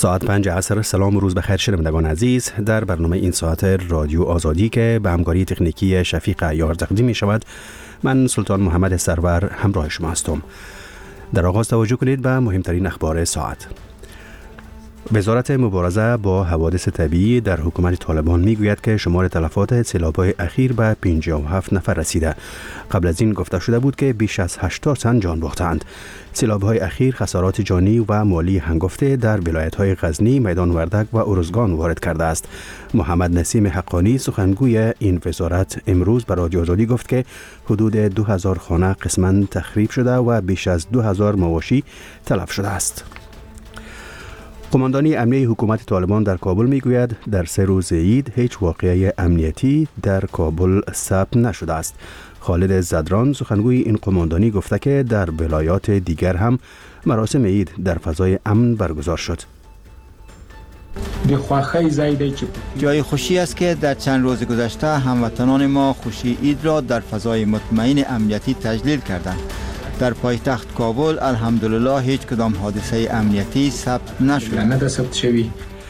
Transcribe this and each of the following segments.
ساعت 5 عصر. سلام و روز بخیر شنوندگان عزیز. در برنامه این ساعت رادیو آزادی که به همکاری تکنیکی شفیق عیار تقدیم می شود، من سلطان محمد سرور همراه شما هستم. در آغاز توجه کنید به مهمترین اخبار ساعت. وزارت مبارزه با حوادث طبیعی در حکومت طالبان میگوید که شمار تلفات سیلاب‌های اخیر به 57 نفر رسیده. قبل از این گفته شده بود که بیش از 80 تن جان باختند. سیلاب‌های اخیر خسارات جانی و مالی هنگفته در ولایت‌های غزنی، میدان وردک و ارزگان وارد کرده است. محمد نسیم حقانی سخنگوی این وزارت امروز به رادیو آزادی گفت که حدود 2000 خانه قسماً تخریب شده و بیش از 2000 مواشی تلف شده است. قماندانی امنیه حکومت طالبان در کابل میگوید در 3 روز عید هیچ واقعه امنیتی در کابل ثبت نشده است. خالد زدران سخنگوی این قماندانی گفته که در ولایات دیگر هم مراسم عید در فضای امن برگزار شد. جای خوشی است که در چند روز گذشته هموطنان ما خوشی عید را در فضای مطمئن امنیتی تجلیل کردند. در پایتخت کابل الحمدلله هیچ کدام حادثه امنیتی ثبت نشد.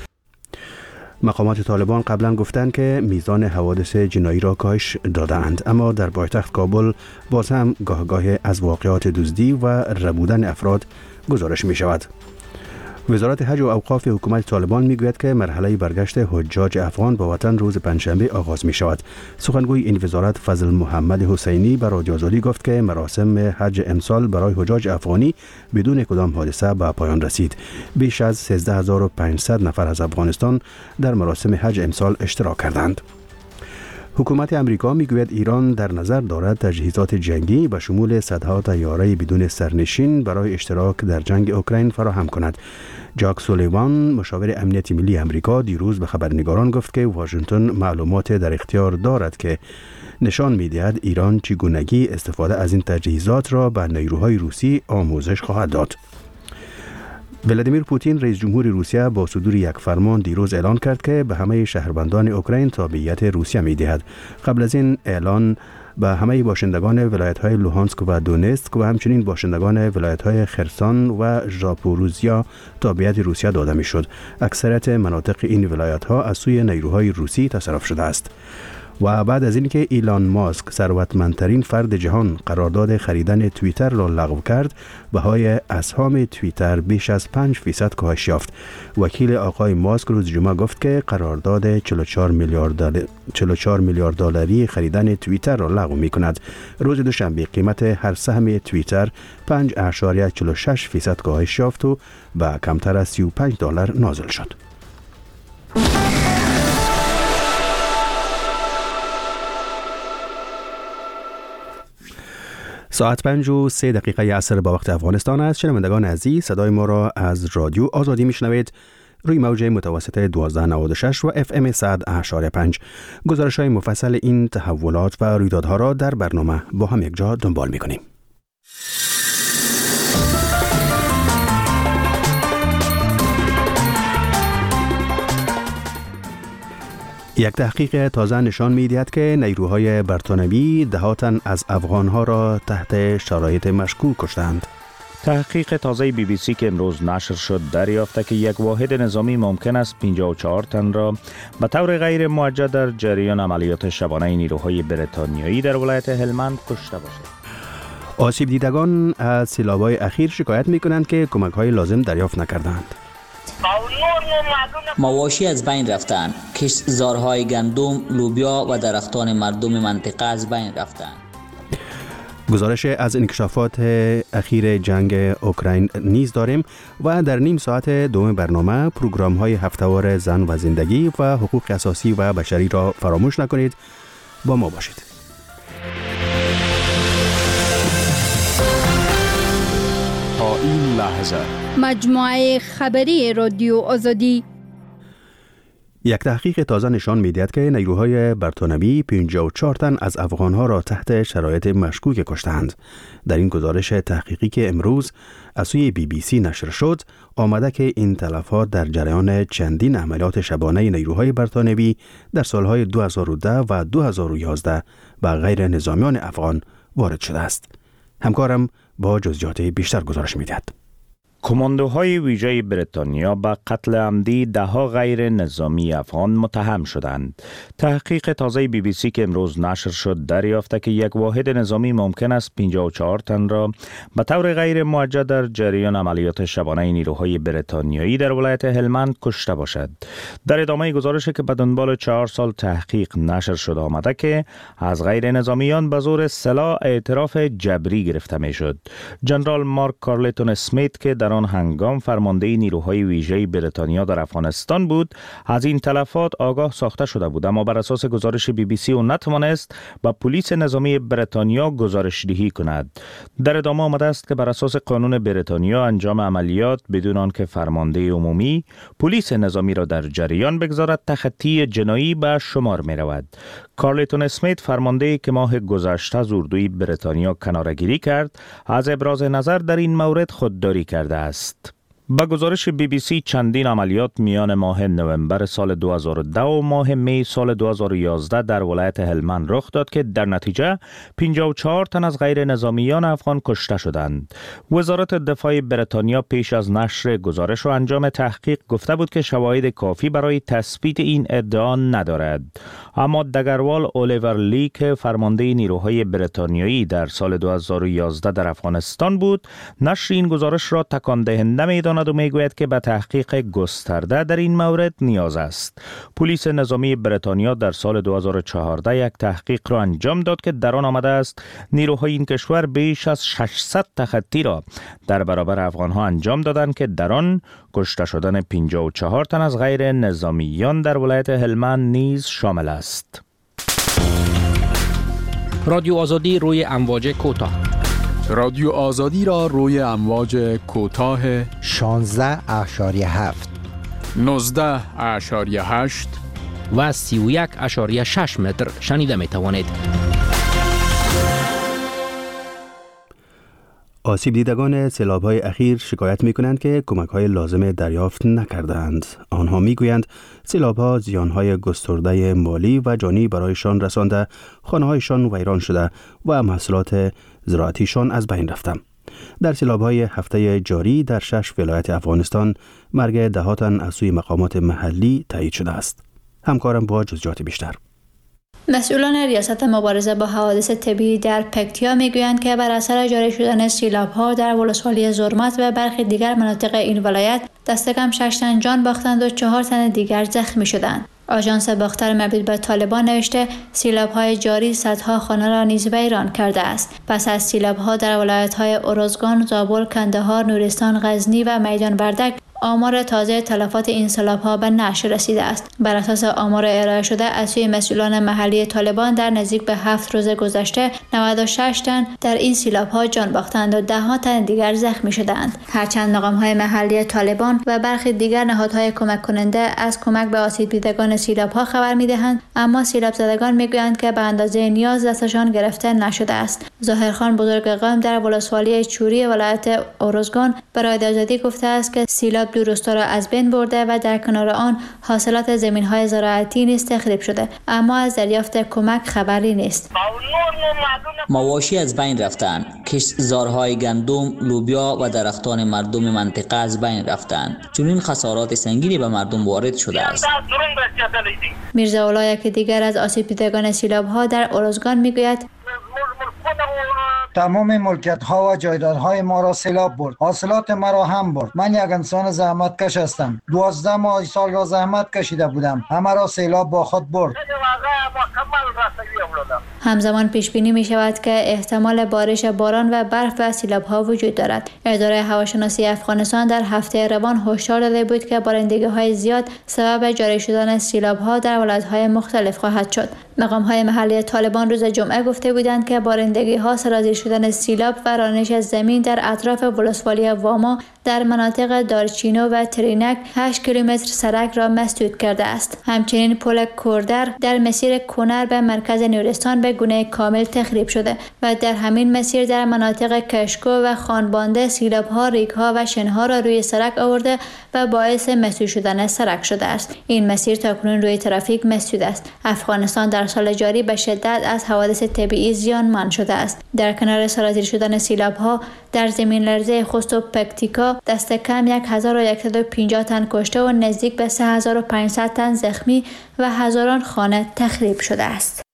مقامات طالبان قبلا گفتند که میزان حوادث جنایی را کاهش دادند، اما در پایتخت کابل باز هم گاه از واقعات دزدی و ربودن افراد گزارش می شود. وزارت حج و اوقاف حکومت طالبان میگوید که مرحله برگشت حجاج افغان به وطن روز پنجشنبه آغاز می شود. سخنگوی این وزارت فضل محمد حسینی به رادیو آزادی گفت که مراسم حج امسال برای حجاج افغانی بدون کدام حادثه به پایان رسید. بیش از 13500 نفر از افغانستان در مراسم حج امسال اشتراک کردند. حکومت امریکا میگوید ایران در نظر دارد تجهیزات جنگی به شمول صدها طیاره بدون سرنشین برای اشتراک در جنگ اوکراین فراهم کند. جاک سولیوان مشاور امنیت ملی امریکا دیروز به خبرنگاران گفت که واشنگتن معلومات در اختیار دارد که نشان می‌دهد ایران چگونگی استفاده از این تجهیزات را به نیروهای روسی آموزش خواهد داد. ولادیمیر پوتین رئیس جمهور روسیه با صدور یک فرمان دیروز اعلان کرد که به همه شهروندان اوکراین تابعیت روسیه می‌دهد. قبل از این اعلان به همه باشندگان ولایت‌های لوهانسک و دونتسک و همچنین باشندگان ولایت‌های خرسان و ژاپوروژیا تابعیت روسیه داده می‌شد. اکثریت مناطق این ولایت‌ها از سوی نیروهای روسی تصرف شده است. و بعد از اینکه ایلان ماسک ثروتمندترین فرد جهان قرارداد خریدن توییتر را لغو کرد، بهای اسهام توییتر بیش از 5% کاهش یافت. وکیل آقای ماسک روز جمعه گفت که قرارداد 44 میلیارد دلاری خریدن توییتر را لغو می‌کند. روز دوشنبه قیمت هر سهم توییتر 5.46% کاهش یافت و به کمتر از $35 نازل شد. ساعت 5:03 عصر با وقت افغانستان است. شنوندگان عزیز، صدای ما را از رادیو آزادی میشنوید روی موج متوسط 1296 و FM 100.5. گزارش‌های مفصل این تحولات و رویدادها را در برنامه با هم یک جا دنبال می‌کنیم. یک تحقیق تازه نشان می‌دهد که نیروهای برتانوی دهاتن از افغان‌ها را تحت شرایط مشکوک کشتند. تحقیق تازه BBC که امروز نشر شد دریافت که یک واحد نظامی ممکن است 54 تن را به طور غیر موجه در جریان عملیات شبانه نیروهای بریتانیایی در ولایت هلمند کشته باشد. آسیب دیدگان از سیلاب‌های اخیر شکایت می‌کنند که کمک‌های لازم دریافت نکردند. مواشی از بین رفتند، کشتزارهای گندم، لوبیا و درختان مردم منطقه از بین رفتند. گزارش از انکشافات اخیر جنگ اوکراین نیز داریم و در نیم ساعت دوم برنامه پروگرام‌های هفته‌وار زن و زندگی و حقوق اساسی و بشری را فراموش نکنید. با ما باشید. تا این لحظه مجموعه خبری رادیو آزادی. یک تحقیق تازه نشان می‌دهد که نیروهای برتانوی 54 تن از افغان‌ها را تحت شرایط مشکوک کشتند. در این گزارش تحقیقی که امروز از سوی BBC نشر شد، آمده که این تلفات در جریان چندین عملیات شبانه نیروهای برتانوی در سالهای 2010 و 2011 به غیر نظامیان افغان وارد شده است. همکارم با جزئیات بیشتر گزارش می‌دهد. کماندوهای ویژه بریتانیا به قتل عمدی دهها غیر نظامی افغان متهم شدند. تحقیق تازه BBC که امروز نشر شد دریافته که یک واحد نظامی ممکن است 54 تن را به طور غیر موجه در جریان عملیات شبانه نیروهای بریتانیایی در ولایت هلمند کشته باشد. در ادامه گزارش که به دنبال 4 سال تحقیق نشر شده آمده که از غیر نظامیان به زور سلاح اعتراف جبری گرفته می شد. جنرال مارک کارلتون اسمیت که در آن هنگام فرمانده نیروهای ویژه بریتانیا در افغانستان بود از این تلفات آگاه ساخته شده بود، اما بر اساس گزارش BBC او نتوانست به پلیس نظامی بریتانیا گزارش دهی کند. در ادامه آمده است که بر اساس قانون بریتانیا انجام عملیات بدون آنکه فرمانده عمومی پلیس نظامی را در جریان بگذارد تخطی جنایی به شمار می رود. کارلتون اسمیت فرمانده که ماه گذشته از اردوی بریتانیا کناره‌گیری کرد از ابراز نظر در این مورد خودداری کرده است. با گزارش BBC چندین عملیات میان ماه نوامبر سال 2010 و ماه می سال 2011 در ولایت هلمند رخ داد که در نتیجه 54 تن از غیر نظامیان افغان کشته شدند. وزارت دفاع بریتانیا پیش از نشر گزارش و انجام تحقیق گفته بود که شواهد کافی برای تثبیت این ادعا ندارد. اما دگروال الیور لی که فرمانده نیروهای بریتانیایی در سال 2011 در افغانستان بود، نشر این گزارش را تکان دهنده می‌داند و میگوید که به تحقیق گسترده در این مورد نیاز است. پلیس نظامی بریتانیا در سال 2014 یک تحقیق را انجام داد که در آن آمده است نیروهای این کشور بیش از 600 تخطی را در برابر افغانها انجام دادند که در آن کشته شدن 54 تن از غیر نظامیان در ولایت هلمند نیز شامل است. رادیو آزادی روی امواج کوتاه. رادیو آزادی را روی امواج کوتاه 16.7 19.8 و 31.6 متر شنیده می توانید. آسیب دیدگان سیلاب‌های اخیر شکایت می‌کنند که کمک‌های لازم دریافت نکردند. آنها می‌گویند سیلاب‌ها زیان‌های گسترده مالی و جانی برایشان رسانده، خانه‌هایشان ویران شده و محصولات زراعتیشان از بین رفته. در سیلاب‌های هفته جاری در 6 ولایت افغانستان مرگ ده‌ها تن از سوی مقامات محلی تایید شده است. همکارم با جزئیات بیشتر. مسئولان ریاست مبارزه با حوادث طبیعی در پکتیا میگویند که بر اثر جاری شدن سیلاب‌ها در ولسوالی زرمت و برخی دیگر مناطق این ولایت دست کم 6 تن جان باختند و 4 تن دیگر زخمی شدند. آژانس باختر مربوط به طالبان نوشته سیلاب‌های جاری صدها خانه را نیز ویران کرده است. پس از سیلاب‌ها در ولایت‌های ارزگان، زابل، کندهار، نورستان، غزنی و میدان وردک آمار تازه تلفات این سیلاب‌ها به نشر رسیده است. بر اساس آمار ارائه شده از سوی مسئولان محلی طالبان در نزدیک به 7 روز گذشته 96 تن در این سیلاب‌ها جان باختند و 10 تن دیگر زخمی شدند. هرچند مقام‌های محلی طالبان و برخی دیگر نهادهای کمک کننده از کمک به آسیب دیدگان سیلاب‌ها خبر می‌دهند، اما سیلاب زدگان می‌گویند که به اندازه نیاز دستشان گرفته نشده است. ظاهرخان بزرگقوم در ولسوالی چوری ولایت ارزگان برای آزادی گفته است که سیلاب دو روستا را از بین برده و در کنار آن حاصلات زمین‌های زراعتی نیز تخریب شده، اما از دریافت کمک خبری نیست. مواشی از بین رفتند، کشتزارهای گندم، لوبیا و درختان مردم منطقه از بین رفتند. چنین خسارات سنگینی به مردم وارد شده است. میرزا اولا یکی دیگر از آسیب دیدگان سیلاب‌ها در ارزگان میگوید تمام ملکیت ها و جایدادهای ما را سیلاب برد. حاصلات ما را هم برد. من یک انسان زحمت کش هستم. 12 ماه سال را زحمت کشیده بودم. همه را سیلاب با خود برد. همزمان پیش بینی می شود که احتمال بارش باران و برف و سیلاب ها وجود دارد. اداره هواشناسی افغانستان در هفته روان هشدار داده بود که بارندگی های زیاد سبب جاری شدن سیلاب ها در ولایت های مختلف خواهد شد. مقام های محلی طالبان روز جمعه گفته بودند که بارندگی ها سرازیر شدن سیلاب و رانش زمین در اطراف ولسوالی واما در مناطق دارچینو و ترینک 8 کیلومتر سرک را مسدود کرده است. همچنین پل کوردر در مسیر کنر به مرکز نورستان به طور گونه کامل تخریب شده و در همین مسیر در مناطق کشکو و خانبانده سیلاب‌ها، ریگ‌ها و شن‌ها را روی سرک آورده و باعث مسدود شدن سرک شده است. این مسیر تاکنون روی ترافیک مسدود است. افغانستان در سال جاری به شدت از حوادث طبیعی زیانمند شده است. در کنار سرازیر شدن سیلاب‌ها در زمین لرزه خوست و پکتیکا دست کم 1150 تن کشته و نزدیک به 3500 تن زخمی و هزاران خانه تخریب شده است.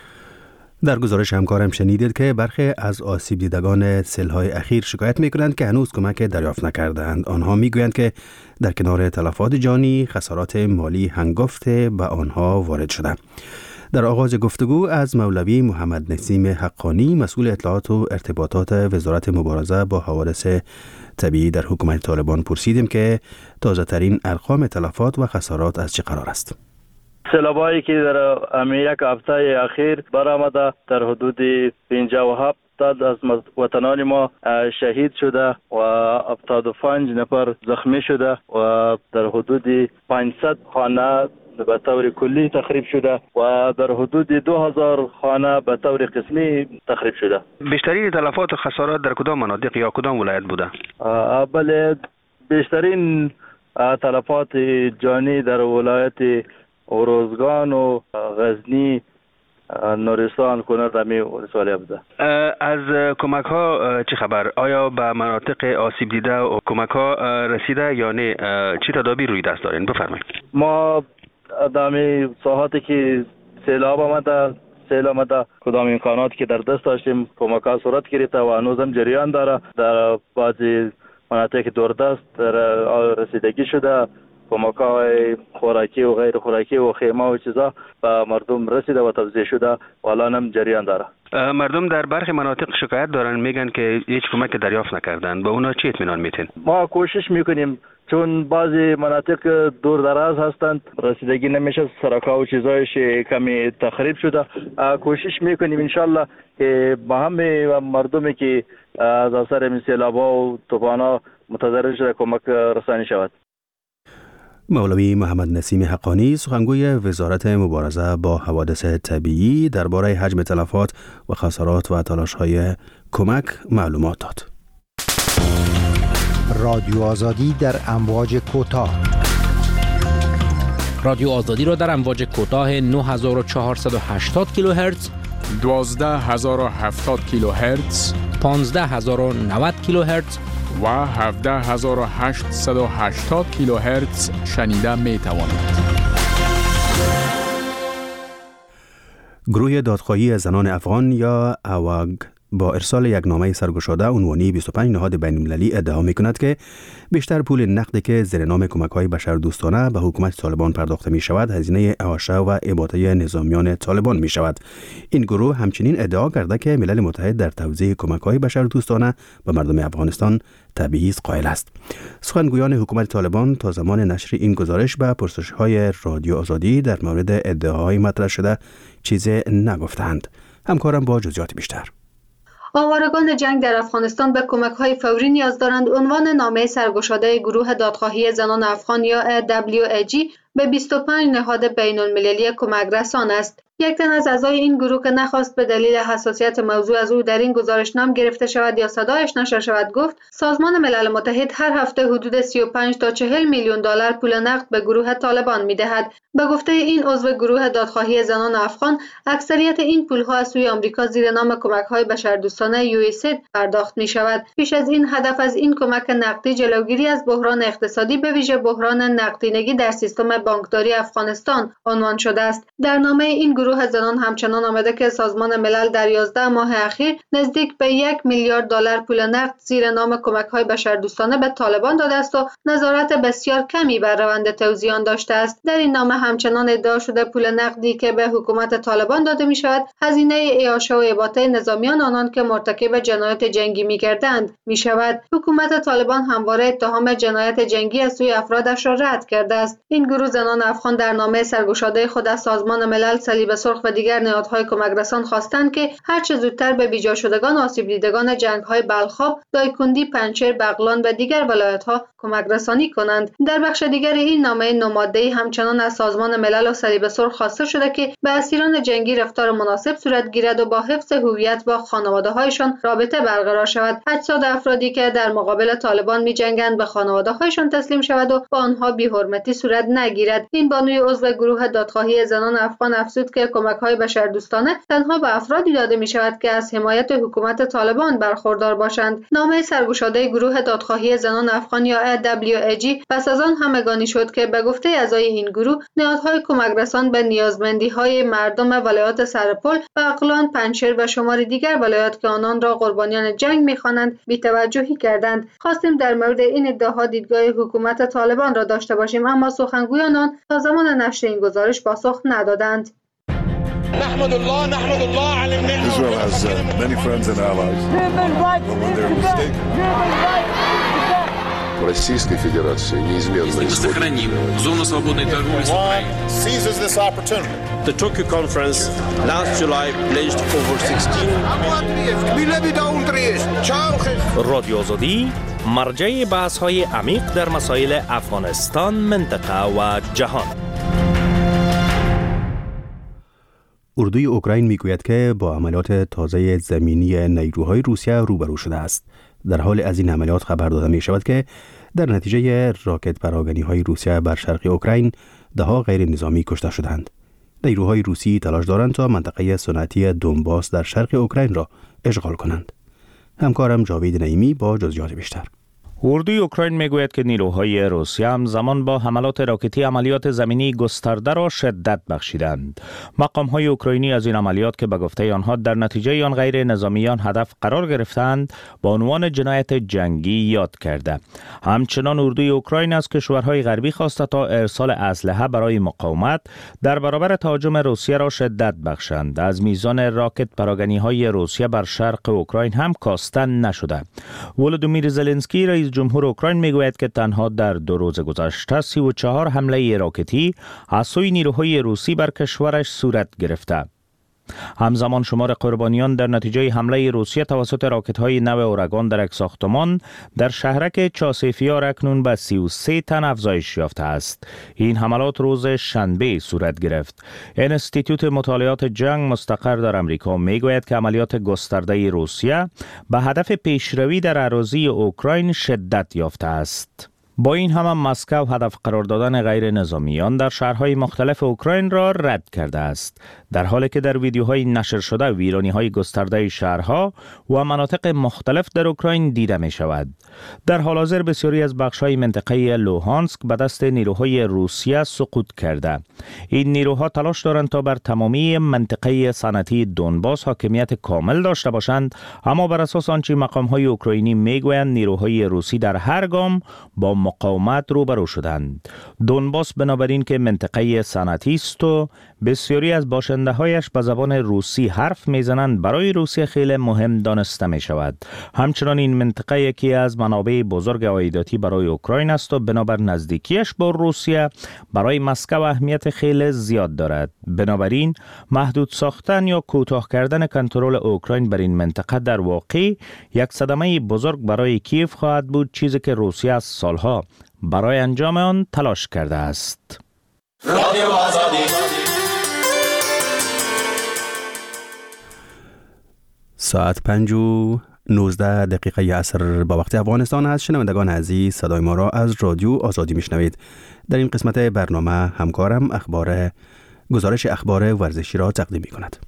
در گزارش همکارم شنیدید که برخی از آسیب دیدگان سیل‌های اخیر شکایت می‌کنند که هنوز کمک دریافت نکردند. آنها می‌گویند که در کنار تلفات جانی، خسارات مالی هنگفت به آنها وارد شده. در آغاز گفتگو از مولوی محمد نسیم حقانی، مسئول اطلاعات و ارتباطات وزارت مبارزه با حوادث طبیعی در حکومت طالبان پرسیدیم که تازه ترین ارقام تلفات و خسارات از چه قرار است. سیلابایی که در یک هفته اخیر برآمده در حدود 57 از وطنان ما شهید شده و 75 نفر زخمی شده و در حدود 500 خانه به طور کلی تخریب شده و در حدود 2000 خانه به طور قسمی تخریب شده. بیشترین تلفات و خسارات در کدام مناطق یا کدام ولایت بوده؟ بله، بیشترین تلفات جانی در ولایت اروزگان و غزنی، نورستان، کنر دمی ولسوالی بوده. از کمک ها چه خبر؟ آیا به مناطق آسیب دیده و کمک ها رسیده یا نه؟ چی تدابیر روی دست دارین؟ بفرمایید. ما دمی ساحاتی که سیلاب آمده کدام امکاناتی که در دست داشتیم کمک ها صورت گرفته و هنوزم جریان داره. در بعضی مناطق دوردست رسیدگی شده، کمک های خوراکی و غیر خوراکی و خیمه و چیزا به مردم رسیده و توزیع شده و الان هم جریان داره. مردم در برخی مناطق شکایت دارن، میگن که هیچ کمک دریافت نکردن. به اونا چی اطمینان میتین؟ ما کوشش میکنیم، چون بعضی مناطق دور دراز هستند، رسیدگی نمیشه، سرکا و چیزایش کمی تخریب شده. کوشش میکنیم انشالله که با همه مردمی که از اثر سیلاب‌ها و طوفان‌ها متضرر شده کمک رسانی شود. مولوی محمد نسیم حقانی، سخنگوی وزارت مبارزه با حوادث طبیعی، درباره حجم تلفات و خسارات و تلاش‌های کمک معلومات داد. رادیو آزادی در امواج کوتاه. رادیو آزادی را در امواج کوتاه 9480 کیلوهرتز، 12070 کیلوهرتز، 15090 کیلوهرتز و 17880 کیلوهرتز شنیده می توانید. گروه دادخواهی زنان افغان یا اواگ با ارسال یک نامه سرگشاده عنوانی 25 نهاد بین‌المللی ادعا می‌کند که بیشتر پول نقدی که زیر نام کمک‌های بشردوستانه به حکومت طالبان پرداخته می‌شود هزینه اعاشه و اباده نظامیان طالبان می‌شود. این گروه همچنین ادعا کرده که ملل متحد در توزیع کمک‌های بشردوستانه به مردم افغانستان تبعیض قائل است. سخنگویان حکومت طالبان تا زمان نشر این گزارش به پرسش‌های رادیو آزادی در مورد ادعاهای مطرح شده چیزی نگفتند. همکارم با جزئیات بیشتر. آوارگان جنگ در افغانستان به کمک‌های فوری نیاز دارند. عنوان نامه سرگشاده گروه دادخواهی زنان افغان یا WAG به 25 نهاد بین‌المللی کمک رسان است. یک تن از اعضای این گروه که نخواست به دلیل حساسیت موضوع از او در این گزارش نام گرفته شود یا صدایش نشر شود گفت سازمان ملل متحد هر هفته حدود 35 تا 40 میلیون دلار پول نقد به گروه طالبان می‌دهد. به گفته این عضو گروه دادخواهی زنان افغان، اکثریت این پول‌ها از سوی آمریکا زیر نام کمک‌های بشردوستانه USAID پرداخت می‌شود. پیش از این هدف از این کمک نقدی جلوگیری از بحران اقتصادی به ویژه بحران نقدینگی در سیستم بانکداری افغانستان عنوان شده است. در نامه این گروه زنان همچنان آمده که سازمان ملل در 11 ماه اخیر نزدیک به 1 میلیارد دلار پول نقد زیر نام کمک‌های بشردوستانه به طالبان داده است و نظارت بسیار کمی بر روند توزیع آن داشته است. در این نامه همچنان ادعا شده پول نقدی که به حکومت طالبان داده می شود هزینه اعاشه و اباده نظامیان آنان که مرتکب جنایات جنگی می‌گردند می شود. حکومت طالبان همواره اتهام جنایت جنگی از سوی افرادش را رد کرده است. این گروه زنان افغان در نامه سرگشاده خود از سازمان ملل صلیب سرخ و دیگر نهادهای کمک رسان خواستند که هر چه زودتر به بیجا شدگان و آسیب دیدگان جنگ‌های بلخاب، دایکندی، پنجشیر، بغلان و دیگر ولایت‌ها کمک رسانی کنند. در بخش دیگر این نامه نوماده‌ای همچنان از سازمان ملل و صلیب سرخ خواسته شده که به اسیران جنگی رفتار مناسب صورت گیرد و با حفظ هویت با خانواده‌هایشان رابطه برقرار شود. اجساد افرادی که در مقابل طالبان می‌جنگند به خانواده‌هایشان تسلیم شود و با آنها بی‌حرمتی صورت نگیرد. این بانوی عضو گروه دادخواهی زنان افغان افزود که کمک‌های بشردوستانه تنها به افرادی داده می‌شود که از حمایت حکومت طالبان برخوردار باشند. نامه سرگشاده گروه دادخواهی زنان افغان یا WAG پس از آن همگانی شد که به گفته اعضای این گروه نهادهای کمک رسان به نیازمندی‌های مردم ولایات سرپل، بغلان، پنجشیر و شماری دیگر ولایات که آنان را قربانیان جنگ می‌خوانند بی‌توجهی کردند. خواستیم در مورد این ادعاها دیدگاه حکومت طالبان را داشته باشیم، اما سخنگویان آن تا زمان نشر این گزارش پاسخ ندادند. نحمد الله على النعمة. Israel has many friends and allies. When they're mistaken. Российской Федерации неизменно мы сохраним зону свободной торговли с Украиной. Seizes this opportunity. The Tokyo conference last July pledged over 16 رادیو آزادی مرجع بحث‌های عمیق در مسائل افغانستان، منطقه و جهان. اردوی اوکراین میگوید که با عملیات تازه زمینی نیروهای روسیه روبرو شده است. در حال از این عملیات خبر داده می شود که در نتیجه راکت پراگنی‌های روسیه بر شرق اوکراین ده‌ها غیر نظامی کشته شدند. نیروهای روسی تلاش دارند تا منطقه صنعتی دونباس در شرق اوکراین را اشغال کنند. همکارم جاوید نعیمی با جزئیات بیشتر. اردوی اوکراین میگوید که نیروهای روسیه همزمان با حملات راکتی عملیات زمینی گسترده را شدت بخشیدند. مقام‌های اوکراینی از این عملیات که به گفته آنها در نتیجه آن غیر نظامیان هدف قرار گرفتند با عنوان جنایت جنگی یاد کرده. همچنان اردوی اوکراین از کشورهای غربی خواسته تا ارسال اسلحه برای مقاومت در برابر تهاجم روسیه را شدت بخشند. از میزان راکت پراگنی‌های روسیه بر شرق اوکراین هم کاسته نشده. ولودیمیر زلنسکی رئیس جمهور اوکراین میگوید که تنها در 2 روز گذشته 34 حمله راکتی از سوی نیروهای روسی بر کشورش صورت گرفته. همزمان شمار قربانیان در نتیجه حمله روسیه توسط راکت‌های نو اورگان در یک ساختمان در شهرک چاسیفیار اکنون به 33 تن افزایش یافته است. این حملات روز شنبه صورت گرفت. انستیتوت مطالعات جنگ مستقر در امریکا میگوید که عملیات گسترده روسیه به هدف پیشروی در اراضی اوکراین شدت یافته است. با این هم مسکو هدف قرار دادن غیر نظامیان در شهرهای مختلف اوکراین را رد کرده است، در حالی که در ویدیوهای نشر شده ویرانی‌های گسترده شهرها و مناطق مختلف در اوکراین دیده می شود. در حال حاضر بسیاری از بخش‌های منطقه لوهانسک به دست نیروهای روسیه سقوط کرده. این نیروها تلاش دارند تا بر تمامی منطقه صنعتی دونباس حاکمیت کامل داشته باشند، اما بر اساس آنچه مقام‌های اوکراینی میگویند نیروهای روسی در هر گام با مقاومت روبرو شدند. دونباس بنابراین که منطقه صنعتی است و بسیاری از باشنده‌هایش به زبان روسی حرف میزنند، برای روسیه خیلی مهم دانسته می شود. همچنان این منطقه یکی از منابع بزرگ عایداتی برای اوکراین است و بنابر نزدیکیش با روسیه برای مسکو اهمیت خیلی زیاد دارد. بنابراین محدود ساختن یا کوتاه کردن کنترل اوکراین بر این منطقه در واقع یک صدمه بزرگ برای کیف خواهد بود، چیزی که روسیه از سالها برای انجام آن تلاش کرده است. ساعت 5:19 عصر با وقت افغانستان است. شنوندگان عزیز، صدای ما را از رادیو آزادی میشنوید. در این قسمت برنامه همکارم گزارش اخبار ورزشی را تقدیم می کند.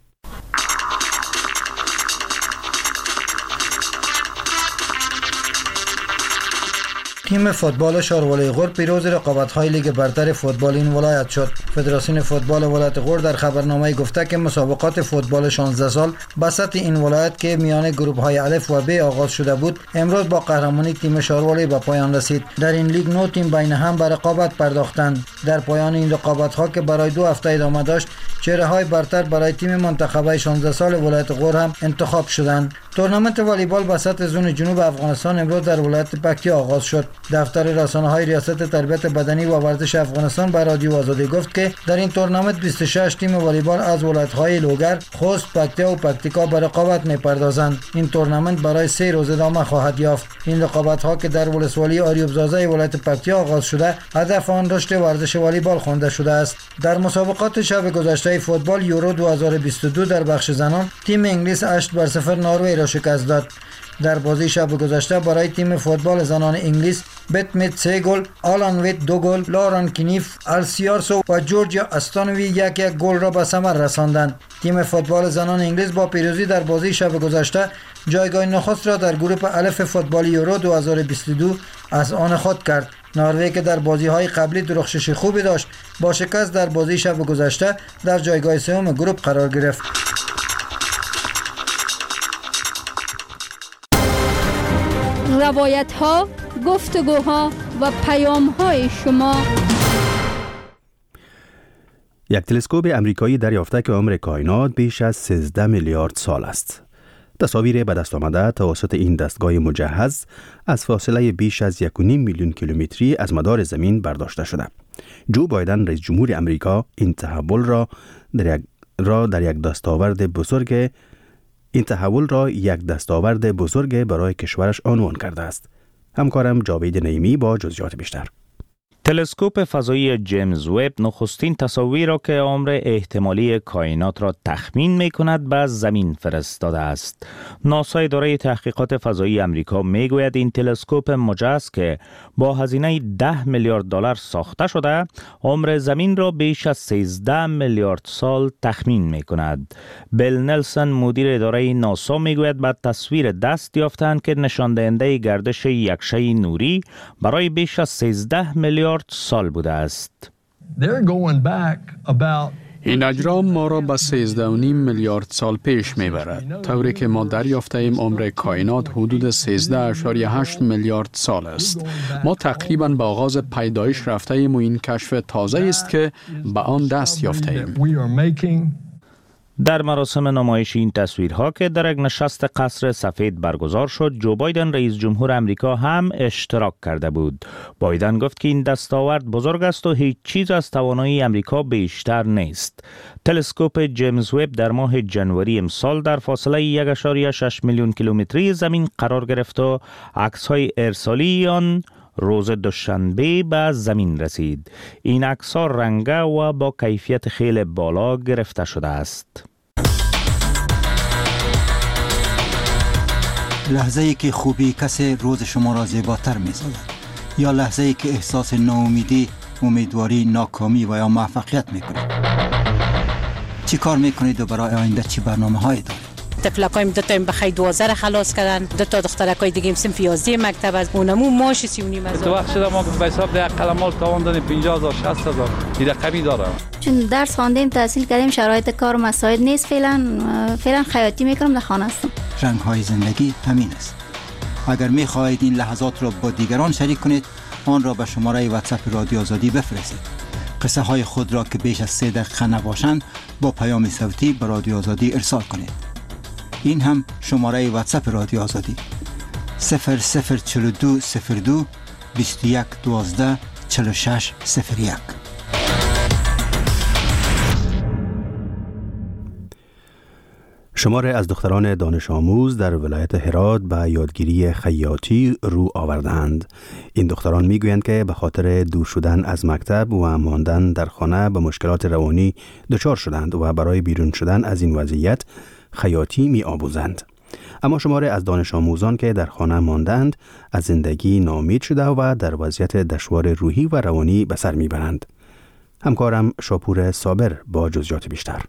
تیم فوتبال شاروالی غور پیروز رقابت‌های لیگ برتر فوتبال این ولایت شد. فدراسیون فوتبال ولایت غور در خبرنامه گفته که مسابقات فوتبال 16 سال به سطح این ولایت که میان گروه‌های الف و ب آغاز شده بود، امروز با قهرمانی تیم شاروالی به پایان رسید. در این لیگ 9 تیم بین هم به رقابت پرداختند. در پایان این رقابت‌ها که برای 2 هفته ادامه داشت، چهره‌های برتر برای تیم منتخبه 16 سال ولایت غور هم انتخاب شدند. تورنمنت والیبال به سطح زون جنوب افغانستان امروز در ولایت پکتیا آغاز شد. دفتر رسانه‌های ریاست تربیت بدنی و ورزش افغانستان به رادیو آزادی گفت که در این تورنمنت 26 تیم والیبال از ولایت‌های لوگر، خوست، پکتیا و پکتیکا به رقابت می‌پردازند. این تورنمنت برای 3 روز ادامه خواهد یافت. این رقابت‌ها که در ولسوالی آریوبزازه ولایت پکتیا آغاز شده، هدف آن رشد ورزش والیبال خوانده شده است. در مسابقات شب گذشته فوتبال یورو 2022 در بخش زنان، تیم انگلیس 8-0 نروژ را شکست داد. در بازی شب گذشته برای تیم فوتبال زنان انگلیس بت میت 3 گل، آلان ویت 2 گل، لارن کینیف، السیارسو و جورجیا استانوی یک گل را به ثمر رساندند. تیم فوتبال زنان انگلیس با پیروزی در بازی شب گذشته جایگاه نخست را در گروه الف فوتبال یورو 2022 از آن خود کرد. نروژ که در بازی‌های قبلی درخشش خوبی داشت، با شکست در بازی شب گذشته در جایگاه سوم گروه قرار گرفت. روایت ها، گفتگوها و پیام های شما. یک تلسکوپ امریکایی دریافته که عمر کائنات بیش از 13 میلیارد سال است. تصاویر به دست آمده توسط این دستگاه مجهز از فاصله بیش از 1.5 میلیون کیلومتری از مدار زمین برداشته شده. جو بایدن رئیس جمهور امریکا این تحول را یک دستاورد بزرگ برای کشورش عنوان کرده است. همکارم جاوید نعیمی با جزئیات بیشتر. تلسکوپ فضایی جیمز وب نخستین تصاویر را که عمر احتمالی کائنات را تخمین می کند به زمین فرستاده است. ناسا اداره تحقیقات فضایی امریکا می گوید این تلسکوپ مجهز که با هزینه 10 میلیارد دلار ساخته شده، عمر زمین را بیش از 13 میلیارد سال تخمین می کند. بیل نلسن مدیر اداره ناسا می گوید بعد تصویر دست یافتند که نشان دهنده گردش یک شی نوری برای بیش از 13 میلیارد سال بوده است. این اجرام ما را به 13.5 میلیارد سال پیش میبرد. طوری که ما دریافته ایم عمر کائنات حدود 13.8 میلیارد سال است. ما تقریباً به آغاز پیدایش رفته ایم و این کشف تازه است که به آن دست یافته ایم. در مراسم نمایش این تصویرها که در یک نشست قصر سفید برگزار شد، جو بایدن رئیس جمهور امریکا هم اشتراک کرده بود. بایدن گفت که این دستاورد بزرگ است و هیچ چیز از توانایی امریکا بیشتر نیست. تلسکوپ جیمز وب در ماه جنوری امسال در فاصله 1.6 میلیون کیلومتری زمین قرار گرفت و عکس‌های ارسالی آن روز دوشنبه به زمین رسید. این عکس‌ها رنگه و با کیفیت خیلی بالا گرفته شده است. لحظه‌ای که خوبی کسی روز شما را زیباتر می‌سازد، یا لحظه‌ای که احساس ناامیدی، امیدواری، ناکامی و یا موفقیت می‌کنید. چی کار می‌کنید و برای آینده چی برنامه‌هایی دارید؟ طفلکایم دو تا بخیر 12 خلاص کردن، دو تا دخترکای دیگه صنف 11 مکتب از اونمو ماش 3.5 هزار. تو وقت شده ما به حساب ده قلمال تاوان دادیم 50000 60000 این رقمی داره. چون درس خواندیم، تحصیل کردیم، شرایط کار و مساعد نیست، فعلا خیاطی میکنم، در خانه هستم. رنگ‌های زندگی همین است. اگر می‌خواهید این لحظات را با دیگران شریک کنید، آن را به شماره واتساپ رادیو آزادی بفرستید. قصه های خود را که بیش از 3 دقیقه نباشند با پیام صوتی به رادیو آزادی ارسال کنید. این هم شماره واتساپ رادیو آزادی 0042 02 21 12 46 01. شماره از دختران دانش آموز در ولایت هرات به یادگیری خیاطی رو آوردند. این دختران میگویند که به خاطر دور شدن از مکتب و ماندن در خانه به مشکلات روانی دچار شدند و برای بیرون شدن از این وضعیت خیاطی می آموزند. اما شماره از دانش آموزان که در خانه ماندند از زندگی ناامید شده و در وضعیت دشوار روحی و روانی به سر می برند. همکارم شاپور صابر با جزئیات بیشتر.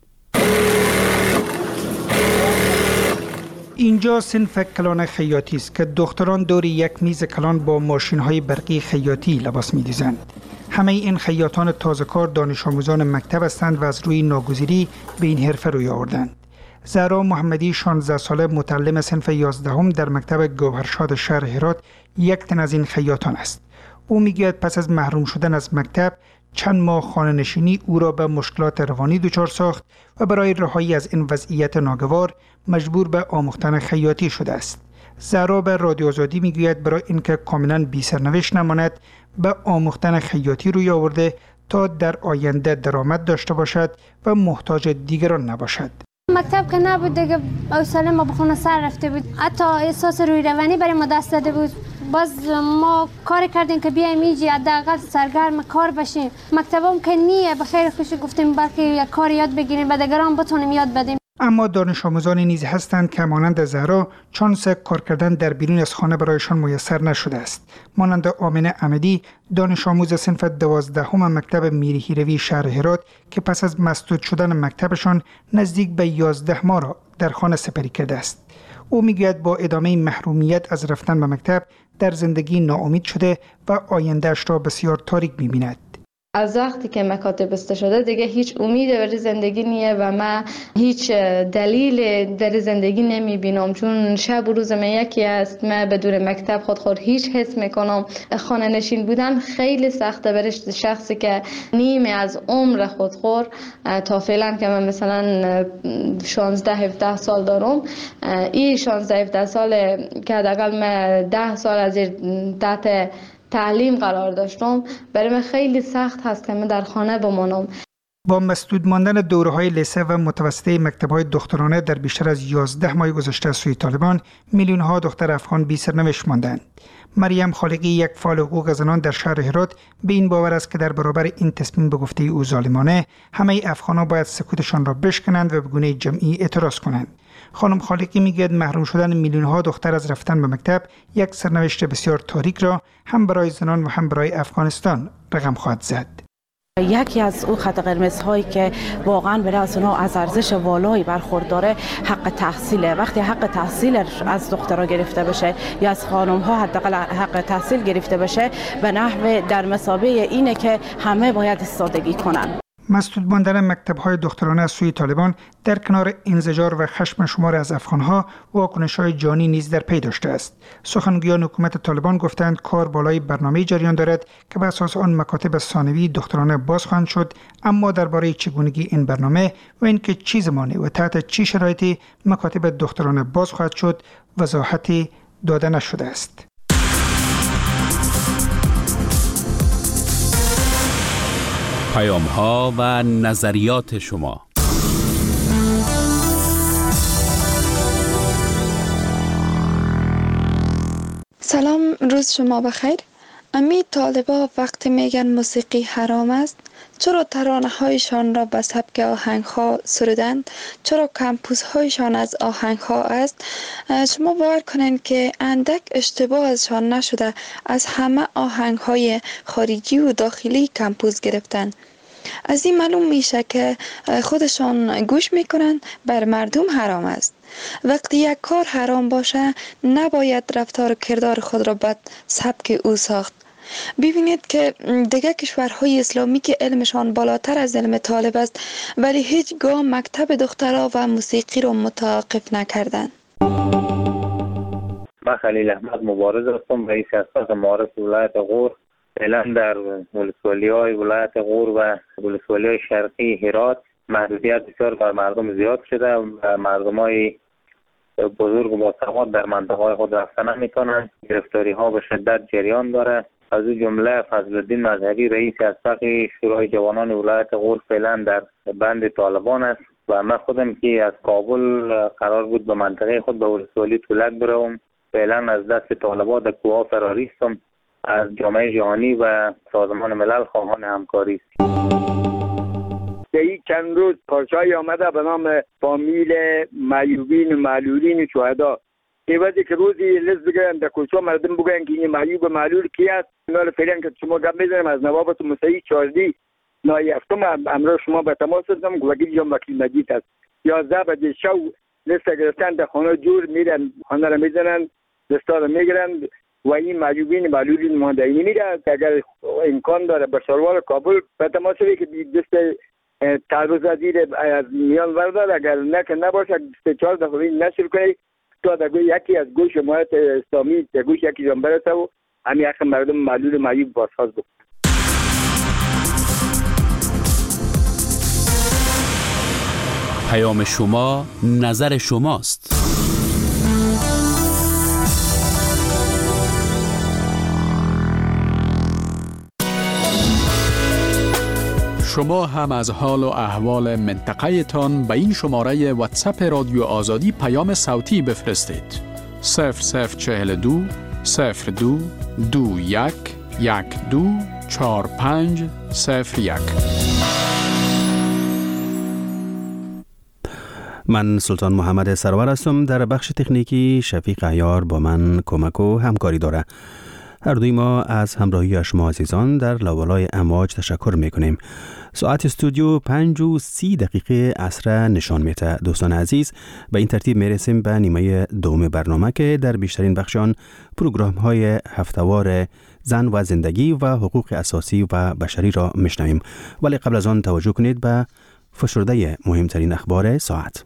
اینجا صنف کلان خیاطی است که دختران دور یک میز کلان با ماشین‌های برقی خیاطی لباس می‌دوزند. همه این خیاطان تازه‌کار دانش آموزان مکتب هستند و از روی ناگزیری به این حرفه روی آوردند. زهرا محمدی 16 ساله متعلم صنف 11 در مکتب گوهرشاد شهر هرات یک تن از این خیاطان است. او میگوید پس از محروم شدن از مکتب چند ماه خانه نشینی او را به مشکلات روانی دچار ساخت و برای رهایی از این وضعیت ناگوار مجبور به آموختن خیاطی شده است. زهرا به رادیو آزادی میگوید برای اینکه کاملا بی سرنوشت نماند به آموختن خیاطی روی آورده تا در آینده درآمد داشته باشد و محتاج دیگران نباشد. مکتب که نبود دیگه حوصله ما به خونه سر رفته بود. حتی احساس روی روانی برای ما دست داده بود. باز ما کار کردیم که بیایم اینجا حداقل سرگرم کار بشیم. مکتبم که نیه به خیر خوشی گفتیم بلکه یک کار یاد بگیریم و دیگران بتونیم یاد بدیم. اما دانش آموزانی نیز هستند که مانند زهرا چانس کار کردن در بیرون از خانه برایشان میسر نشده است. مانند آمنه احمدی دانش آموز صنف 12 مکتب میری هیروی شهر هرات که پس از مسدود شدن مکتبشان نزدیک به 11 ماه را در خانه سپری کرده است. او میگوید با ادامه محرومیت از رفتن به مکتب در زندگی ناامید شده و آیندهش را بسیار تاریک می‌بیند. از وقتی که مکاتب بسته شده دیگه هیچ امید برای زندگی نیه و من هیچ دلیل در زندگی نمیبینم، چون شب و روز من یکی است. من بدون مکتب خود هیچ حس میکنم. خانه نشین بودن خیلی سخته برای شخصی که نیمه از عمر خودخور تا فعلا که من مثلا 16-17 سال دارم، این 16-17 سال که حداقل من 10 سال از تحت تعلیم قرار داشتم، برای من خیلی سخت هست که من در خانه بمانم. با مسدود ماندن دوره‌های لیسه و متوسطه مکتب‌های دخترانه در بیشتر از 11 ماه گذشته از سوی طالبان، میلیون‌ها دختر افغان بی سرنوشت ماندند. مریم خالقی، یک فعال حقوق زنان در شهر هرات، به این باور است که در برابر این تصمیم به گفته او ظالمانه، همه افغان‌ها باید سکوتشان را بشکنند و به گونه جمعی اعتراض کنند. خانم خالقی میگوید محروم شدن میلیون‌ها دختر از رفتن به مکتب یک سرنوشت بسیار تاریک را هم برای زنان و هم برای افغانستان رقم خواهد زد. یکی از او خط قرمزهایی که واقعا برای از اونها از ارزش والایی برخورداره حق تحصیله. وقتی حق تحصیل از دخترها گرفته بشه یا از خانم‌ها حداقل حق تحصیل گرفته بشه، به نحو در مثابه اینه که همه باید ایستادگی کنن. مسدود ماندن مکتب‌های دخترانه از سوی طالبان در کنار انزجار و خشم شمار از افغان‌ها واکنش‌های جانی نیز در پی داشته است. سخنگویان حکومت طالبان گفتند کار بالای برنامه جریان دارد که بر اساس آن مکاتب ثانوی دخترانه باز خواهند شد، اما درباره چگونگی این برنامه و اینکه چه زمانی و تحت چه شرایطی مکاتب دخترانه باز خواهد شد وضاحتی داده نشده است. پیام‌ها و نظریات شما. سلام، روز شما بخیر. امی طالبا وقتی میگن موسیقی حرام است، چرا ترانه هایشان را به سبک آهنگ ها سرودند؟ چرا کمپوس هایشان از آهنگ ها است؟ شما باور کنین که اندک اشتباه ازشان نشده، از همه آهنگ های خارجی و داخلی کمپوس گرفتن. از این معلوم میشه که خودشان گوش میکنن بر مردم حرام است. وقتی یک کار حرام باشه نباید رفتار و کردار خود را به سبک او ساخت. ببینید که دیگه کشورهای اسلامی که علمشان بالاتر از علم طالب است ولی هیچگاه مکتب دخترها و موسیقی را متوقف نکردند. من خلیل احمد مبارز هستم، رئیس اساس معارف ولایت غور. فعلا در ولسوالی‌های ولایت غور و ولسوالی‌های شرقی هرات محدودیت بسیار بر مردم زیاد شده و مردمای بزرگ و باسواد در منطقه‌های خود رفتن نمی‌کنند. گرفتاری‌ها به شدت جریان داره. از این جمله فضل‌الدین مظهری رئیس اسبق شورای جوانان ولایت غور فعلا در بند طالبان است و من خودم که از کابل قرار بود به منطقه خود به ولسوالی تولک بروم، فعلا از دست طالبان در کوه فراری هستم. از جامعه جهانی و سازمان ملل خواهان همکاری است. این چند روز پارچه‌ای آمده به نام فامیل معیوبین و معلولین شهدا. ایوازی که روزی لست بگیرن در کوچه مردم بگن که این معیوب معلول کی است. اینا رو فعلا که شما گپ بزنیم از نوابت موسعی چاردی نایفتم امروز شما به تماس هستم. وکیل جان وکیل مجید است. 11 بجه شب لست گرفتن در خانه جور میرن، خانه رو میزنن، لستا رو میگیرن و این معیوبین معلولین ماندنی میره. اگر امکان داره به شهروار کابل به تماس بگیرید که دست تعرض زیر از میان وردار، اگر نه که نباشه 4 دفعه نشر کنید تا در یکی از گوش حمایت اسلامی در گوش یکی جان برسه و همین حق مردم معلول معیوب بازخواست بکنه. پیام شما نظر شماست. شما هم از حال و احوال منطقه تان به این شماره واتساپ رادیو آزادی پیام صوتی بفرستید. 0042 02 21 12 45 01. من سلطان محمد سرور هستم. در بخش تکنیکی شفیق عیار با من کمک و همکاری داره. هر دوی ما از همراهی شما عزیزان در لابلای امواج تشکر میکنیم. ساعت استودیو 5:30 عصر نشان میده. دوستان عزیز، به این ترتیب میرسیم به نیمه دوم برنامه که در بیشترین بخش آن پروگرام های هفتهوار زن و زندگی و حقوق اساسی و بشری را میشنویم. ولی قبل از آن توجه کنید به فشرده مهمترین اخبار ساعت.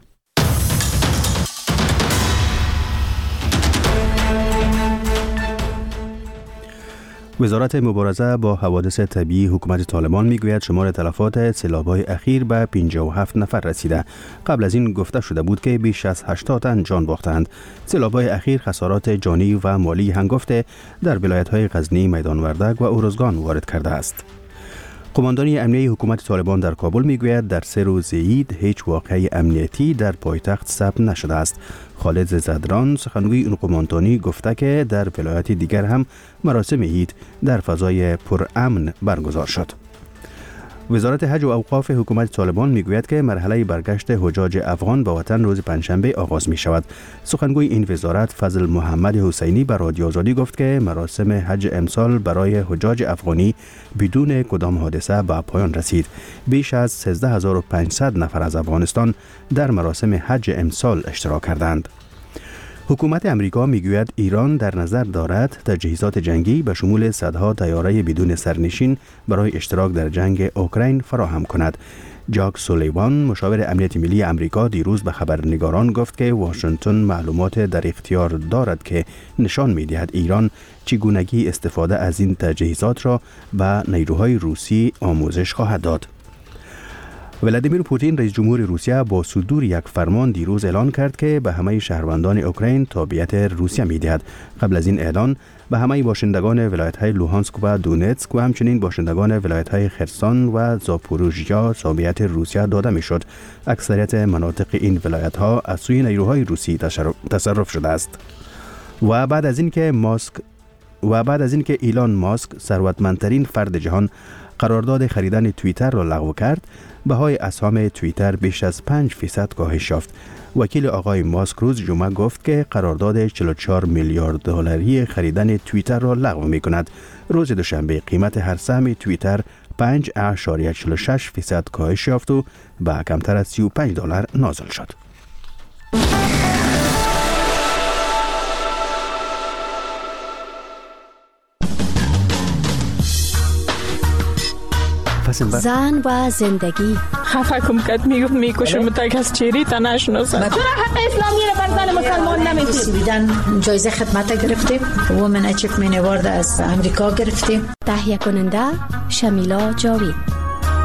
وزارت مبارزه با حوادث طبیعی حکومت طالبان میگوید شمار تلفات سیلاب‌های اخیر به 57 نفر رسیده. قبل از این گفته شده بود که بیش از 80 تن جان باختند. سیلاب‌های اخیر خسارات جانی و مالی هنگفت در ولایت‌های غزنی، میدان وردک و ارزگان وارد کرده است. قماندانی امنیتی حکومت طالبان در کابل میگوید در 3 روز عید هیچ واقعه امنیتی در پایتخت ثبت نشده است. خالد زدران سخنگوی این قماندانی گفته که در ولایات دیگر هم مراسم عید در فضای پرامن برگزار شد. وزارت حج و اوقاف حکومت طالبان میگوید که مرحله برگشت حجاج افغان به وطن روز پنجشنبه آغاز می شود. سخنگوی این وزارت فضل محمد حسینی به رادیو آزادی گفت که مراسم حج امسال برای حجاج افغانی بدون کدام حادثه به پایان رسید. بیش از 13500 نفر از افغانستان در مراسم حج امسال اشتراک کردند. حکومت امریکا میگوید ایران در نظر دارد تجهیزات جنگی به شمول صدها طیاره بدون سرنشین برای اشتراک در جنگ اوکراین فراهم کند. جاک سولیوان مشاور امنیت ملی امریکا دیروز به خبرنگاران گفت که واشنگتن معلومات در اختیار دارد که نشان می‌دهد ایران چگونگی استفاده از این تجهیزات را به نیروهای روسی آموزش خواهد داد. ولادیمیر پوتین رئیس جمهور روسیه با صدور یک فرمان دیروز اعلان کرد که به همه شهروندان اوکراین تابعیت روسیه می‌دهد. قبل از این اعلان به همه باشندگان ولایت‌های لوهانسک و دونتسک و همچنین باشندگان ولایت‌های خرسون و زاپوروژیا تابعیت روسیه داده می‌شد. اکثریت مناطق این ولایت‌ها از سوی نیروهای روسی تصرف شده است. و بعد از اینکه ایلان ماسک ثروتمندترین فرد جهان قرارداد خریدن توییتر را لغو کرد، بهای اسهم توییتر بیش از 5% کاهش یافت. وکیل آقای ماسک روز جمعه گفت که قرارداد 44 میلیارد دلاری خریدن توییتر را لغو می کند. روز دوشنبه قیمت هر سهم توییتر 5.46% کاهش یافت و به کمتر از $35 نازل شد. زن و زندگی. خفه کم کد میکشم تا کس چیری تا نشناسم. چرا حق اسلامی را بر زن مسلمان نمیدین؟ جایزه خدمت گرفتیم. وومن اچیومنت اوارد از امریکا گرفتیم. تهیه کننده شمیلا جاوید.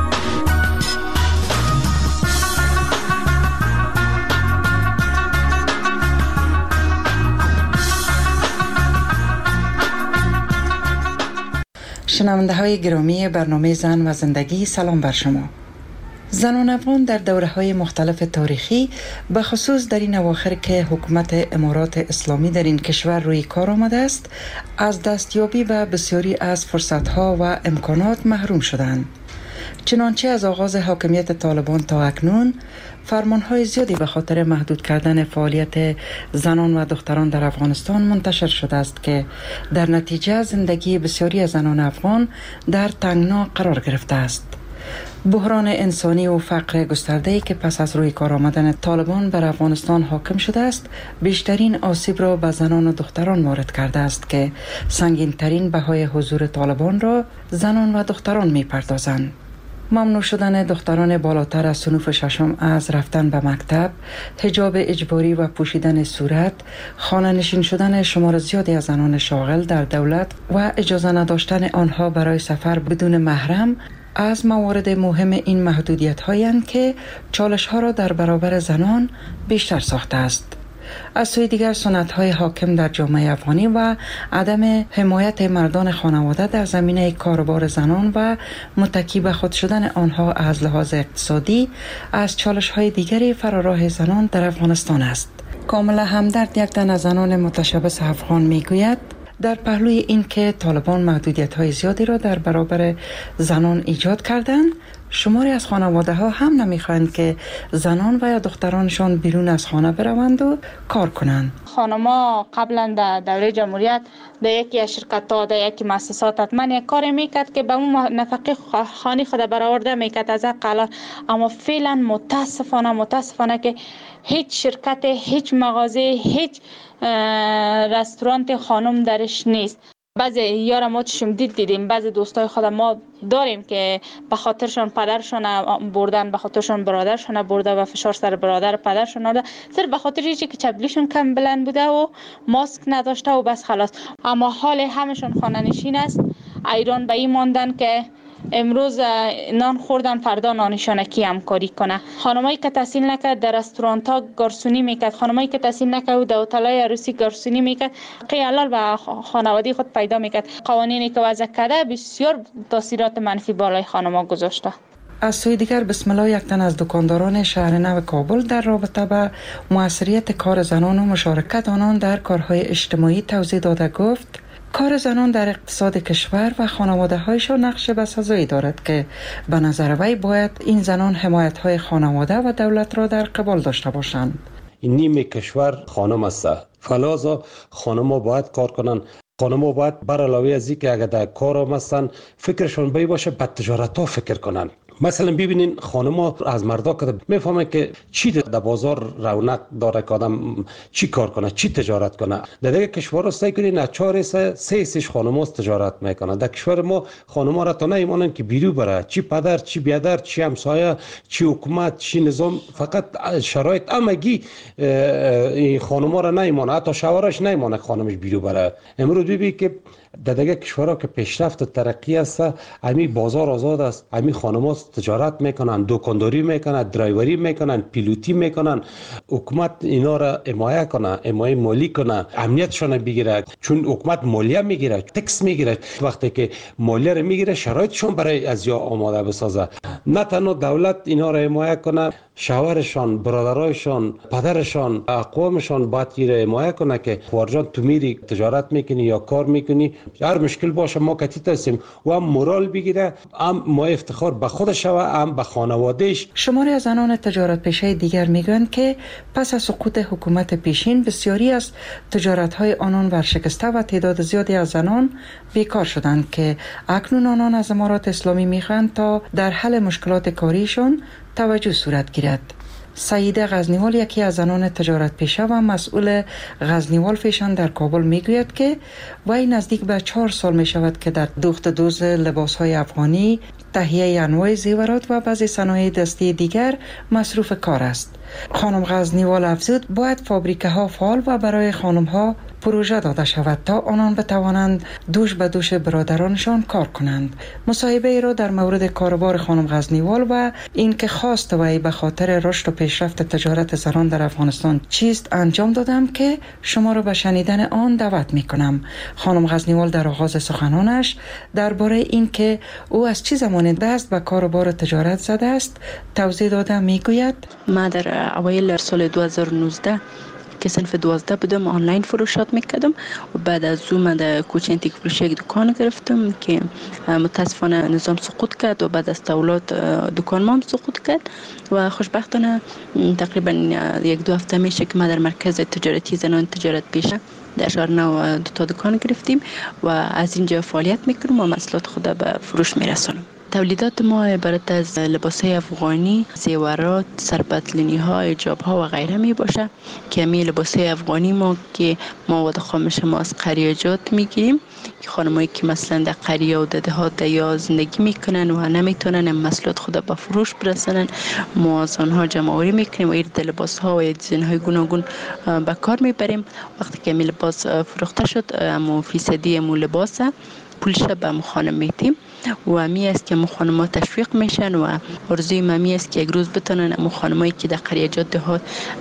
شنونده های گرامی برنامه زن و زندگی، سلام بر شما. زنان افغان در دوره های مختلف تاریخی به خصوص در این اواخر که حکومت امارات اسلامی در این کشور روی کار آمده است، از دستیابی به بسیاری از فرصت ها و امکانات محروم شدند. چنانچه از آغاز حاکمیت طالبان تا اکنون فرمانهای زیادی به خاطر محدود کردن فعالیت زنان و دختران در افغانستان منتشر شده است که در نتیجه زندگی بسیاری از زنان افغان در تنگنا قرار گرفته است. بحران انسانی و فقر گسترده‌ای که پس از روی کار آمدن طالبان بر افغانستان حاکم شده است، بیشترین آسیب را به زنان و دختران وارد کرده است که سنگین‌ترین بهای حضور طالبان را زنان و دختران می‌پردازند. ممنوع شدن دختران بالاتر از صنوف ششم از رفتن به مکتب، حجاب اجباری و پوشیدن صورت، خانه نشین شدن شمار زیادی از زنان شاغل در دولت و اجازه نداشتن آنها برای سفر بدون محرم از موارد مهم این محدودیت هایند که چالش ها را در برابر زنان بیشتر ساخته است. از سوی دیگر سنت‌های حاکم در جامعه افغانی و عدم حمایت مردان خانواده در زمینه کاروبار زنان و متکی به خود شدن آنها از لحاظ اقتصادی از چالش‌های دیگری فراراه زنان در افغانستان است. کاملا همدرد یک تن از زنان متشبث افغان میگوید در پهلوی این که طالبان محدودیت‌های زیادی را در برابر زنان ایجاد کردند، شماری از خانواده ها هم نمیخواهند که زنان و یا دخترانشان بیرون از خانه بروند و کار کنند. خانما قبلا در دوره جمهوریت در یکی از شرکت‌ها در یکی مؤسسات حتما یک کار میکرد که به اون نفقه خانه خود برآورده میکرد از حق، اما فعلا متاسفانه که هیچ شرکت، هیچ مغازه، هیچ رستوران خانم درش نیست. بعضی یار ما چشم دیدیم، بعضی دوستای خود ما داریم که به خاطرشان پدرشان بردن، به خاطرشان برادرشان برده و فشار سر برادر پدرشان آورده، صرف به خاطر اینکه چپلیشون کم بلند بوده و ماسک نداشته و بس خلاص. اما حال همشون خانه نشین است. ایران به این ماندن که امروز نان خوردن فردا نانشانکی همکاری کنه. خانمایی که تحصیل نکرد در رستوران ها گارسونی میکرد، خانمایی که تحصیل نکرد در هتل‌های عروسی گارسونی میکرد، قیالال به خانواده خود پیدا میکرد. قوانینی که وضع کرده بسیار تاثیرات منفی بالای خانم‌ها گذاشته. از سوی دیگر بسم الله یک تن از دکانداران شهر نو کابل در رابطه به موثریت کار زنان و مشارکت آنان در کارهای اجتماعی توضیح داده گفت کار زنان در اقتصاد کشور و خانواده هایشان نقش بسزایی دارد که به نظر وی باید این زنان حمایت های خانواده و دولت را در قبال داشته باشند. این نیم کشور خانم است، فلازا خانم باید کار کنند. خانم باید بر علاوه از اینکه اگر در کار هم هستند فکرشون بی باشه به تجارت ها فکر کنند. مثلا ببینین خانم‌ها از مردا که میفهمن که چی در بازار رونق داره که آدم چی کار کنه، چی تجارت کنه. در دیگه کشور است که نه 4/3 خانم‌ها تجارت میکنن. در کشور ما خانم‌ها را تا نمیمونن که بیرو بره، چی پدر، چی بیادر، چی همسایه، چی حکومت، چی نظام، فقط شرایط همگی این خانم‌ها را نمیمونه، حتی شوهرش نمیمونه خانمش بیرو بره. امروز ببین که در دیگه کشورها که پیشرفت و ترقی است، امی بازار آزاد است، امی خانم‌ها تجارت میکنن، دکانداری میکنن، درایوری میکنن، پیلوتی میکنن. حکومت اینا را حمایت کنه، حمایت مالی کنه، امنیتشون بگیره، چون حکومت مالیه میگیره، تکس میگیره. وقتی که مالیه رو میگیره شرایطشون برای از یا آماده بسازه. نه تنها دولت اینا را حمایت کنه، شوهرشان، برادرایشان، پدرشان، اقوامشان باید ایره حمایت کنه که خواهرجان تو میری تجارت میکنی یا کار میکنی، هر مشکل باشه ما کتیت هستیم و هم مورال بگیره، هم ما افتخار به خودش شوه، هم به خانوادهش. شماری از زنان تجارت پیشه دیگر میگویند که پس از سقوط حکومت پیشین بسیاری از تجارت‌های آنان ورشکسته و تعداد زیادی از زنان بیکار شدند که اکنون آنان از امارات اسلامی میخواهند تا در حل مشکلات کاریشان توجه صورت گیرد. سعیده غزنیوال یکی از زنان تجارت پیشه و مسئول غزنیوال فیشن در کابل میگوید که وی نزدیک به 4 سال می شود که در دوخت دوز لباس های افغانی، تهیه انواع زیورات و بعضی صنایع دستی دیگر مصروف کار است. خانم غزنیوال افزود باید فابریکه ها فعال و برای خانم ها پروژه داده شود تا آنان بتوانند دوش به دوش برادرانشان کار کنند. مصاحبه ای را در مورد کاروبار خانم غزنیوال و اینکه خواست وی به خاطر رشد و پیشرفت تجارت زنان در افغانستان چیست انجام دادم که شما را به شنیدن آن دعوت می کنم. خانم غزنیوال در آغاز سخنانش درباره اینکه او از چه زمان دست به کاروبار تجارت زده است توضیح داده میگوید: ما در اوایل سال 2019 که صنف 12 بودم آنلاین فروشات میکردم و بعد از اون من در کوچه انتیک فروش یک دکان گرفتم که متاسفانه نظام سقوط کرد و بعد از تولد دکان ما هم سقوط کرد و خوشبختانه تقریبا 1-2 هفته میشه که ما در مرکز تجارتی زنان تجارت پیشه در شهر نو 2 دکان گرفتیم و از اینجا فعالیت میکنم و محصولات خود به فروش میرسونم. تولیدات ما عبارت از لباس‌های افغانی، زیورات، سرپتلینی‌ها، حجاب‌ها و غیره می باشه که می لباس‌های افغانی ما که مواد خامش ما از قریاجات میگیریم که خانمایی که مثلا در قریه و دهات یا زندگی میکنن و نمیتونن محصولات خود به فروش برسونن، ما از آنها جمع‌آوری میکنیم و این لباس‌ها و دیزاین‌های گوناگون به کار میبریم. وقتی که می لباس فروخته شد، اما فیصدی مو لباس پولش به خانم میدیم و می است که خانم‌ها تشویق میشن و آرزوی می است که یک روز بتونن خانمایی که در قریه دهات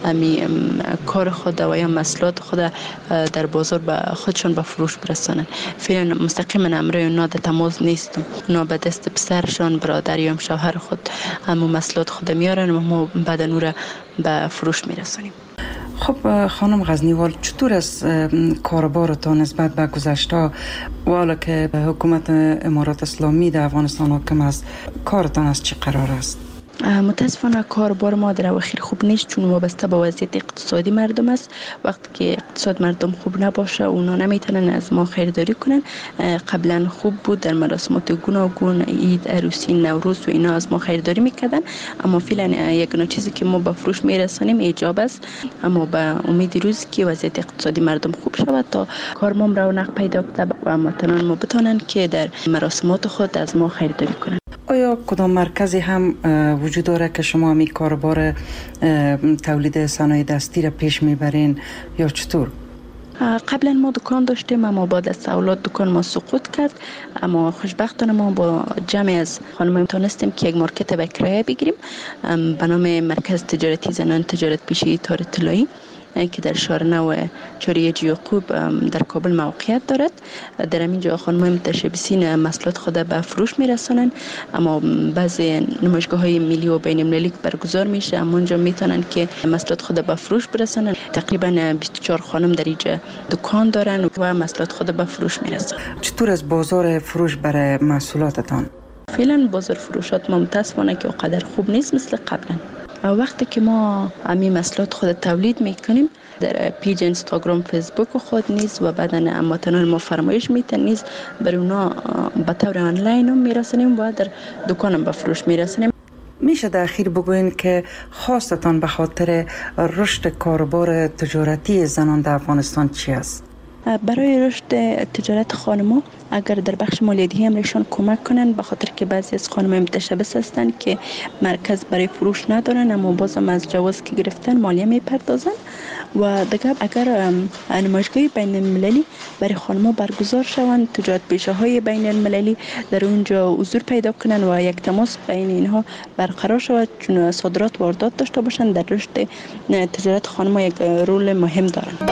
کار خود و یا محصولات خود در بازار به خودشون به فروش برسانن. فعلا مستقیما امروی اونا در تماس نیستم. اونا به دست پسرشان، برادر یا شوهر خود همون محصولات خود میارن و ما بعد نور به فروش میرسونیم. خب خانم غزنیوال، چطور است کاربارتان نسبت به گذشته و حالا که حکومت امارات اسلامی در افغانستان حاکم است، کارتان از چه قرار است؟ متاسفانه کاربار ما در اواخر خوب نیست، چون وابسته به وضعیت اقتصادی مردم است. وقتی که اقتصاد مردم خوب نباشه اونا نمیتونن از ما خریداری کنن. قبلا خوب بود، در مراسمات گوناگون، عید، عروسی، نوروز و اینا از ما خریداری میکردن، اما فعلا یک چیزی که ما به فروش میرسانیم ایجاب است. اما به امید روزی که وضعیت اقتصادی مردم خوب شود تا کار ما رونق پیدا کنه و هموطنان ما بتونن که در مراسمات خود از ما خریداری کنن. آیا کدام مرکزی هم وجود داره که شما همی کاربار تولید صنایع دستی را پیش میبرین یا چطور؟ قبلا ما دکان داشتیم، اما بعد از سوالات دکان ما سقوط کرد. اما خوشبختانه ما با جمع از خانم‌ها تونستیم که یک مارکت به کرایه بگیریم به نام مرکز تجارتی زنان تجارت پیشه‌ای تار طلایی که در شهر نو چوریج یعقوب در کابل موقعیت دارد. در اینجا خانم‌های متشبثین محصولات خود به فروش میرسانند، اما بعضی نمایشگاه‌های ملی و بین‌المللی برگزار میشه، اما اونجا میتونن که محصولات خود به فروش برسانند. تقریبا 24 خانم در اینجا دکان دارن و محصولات خود به فروش میرسانند. چطور از بازار فروش برای محصولاتتان؟ فعلا بازار فروشات ما متاسفانه که اونقدر خوب نیست مثل قبلا. وقتی که ما همین محصولات خود تولید میکنیم در پیج اینستاگرام، فیسبوک خود نیز و بعدن هموطنان ما فرمایش میتن نیز بر اونا به طور آنلاین هم میرسونیم و در دکانم به فروش میرسونیم. میشه در اخیر بگوین که خواستتان به خاطر رشد کاربار تجارتی زنان در افغانستان چی است؟ برای رشد تجارت خانم‌ها اگر در بخش مالیاتی هم ایشان کمک کنن، به خاطر که بعضی از خانم‌ها متشبث هستند که مرکز برای فروش ندارن اما بازم از جواز که گرفتن مالیه میپردازن. و دیگه اگر نمایشگاه بین المللی برای خانم‌ها برگزار شوند، تجارت پیشه‌های بین المللی در اونجا حضور پیدا کنن و یک تماس بین اینها برقرار شود، چون صادرات و واردات داشته باشند، در رشد تجارت خانم‌ها یک رول مهم دارند.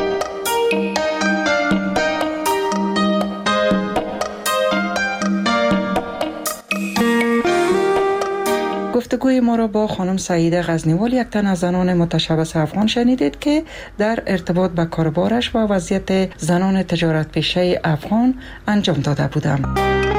گفتگوی ما را با خانم سعیده غزنیوال، یک تن از زنان متشبث افغان شنیدید که در ارتباط به کاربارش و وضعیت زنان تجارت پیشه افغان انجام داده بودند.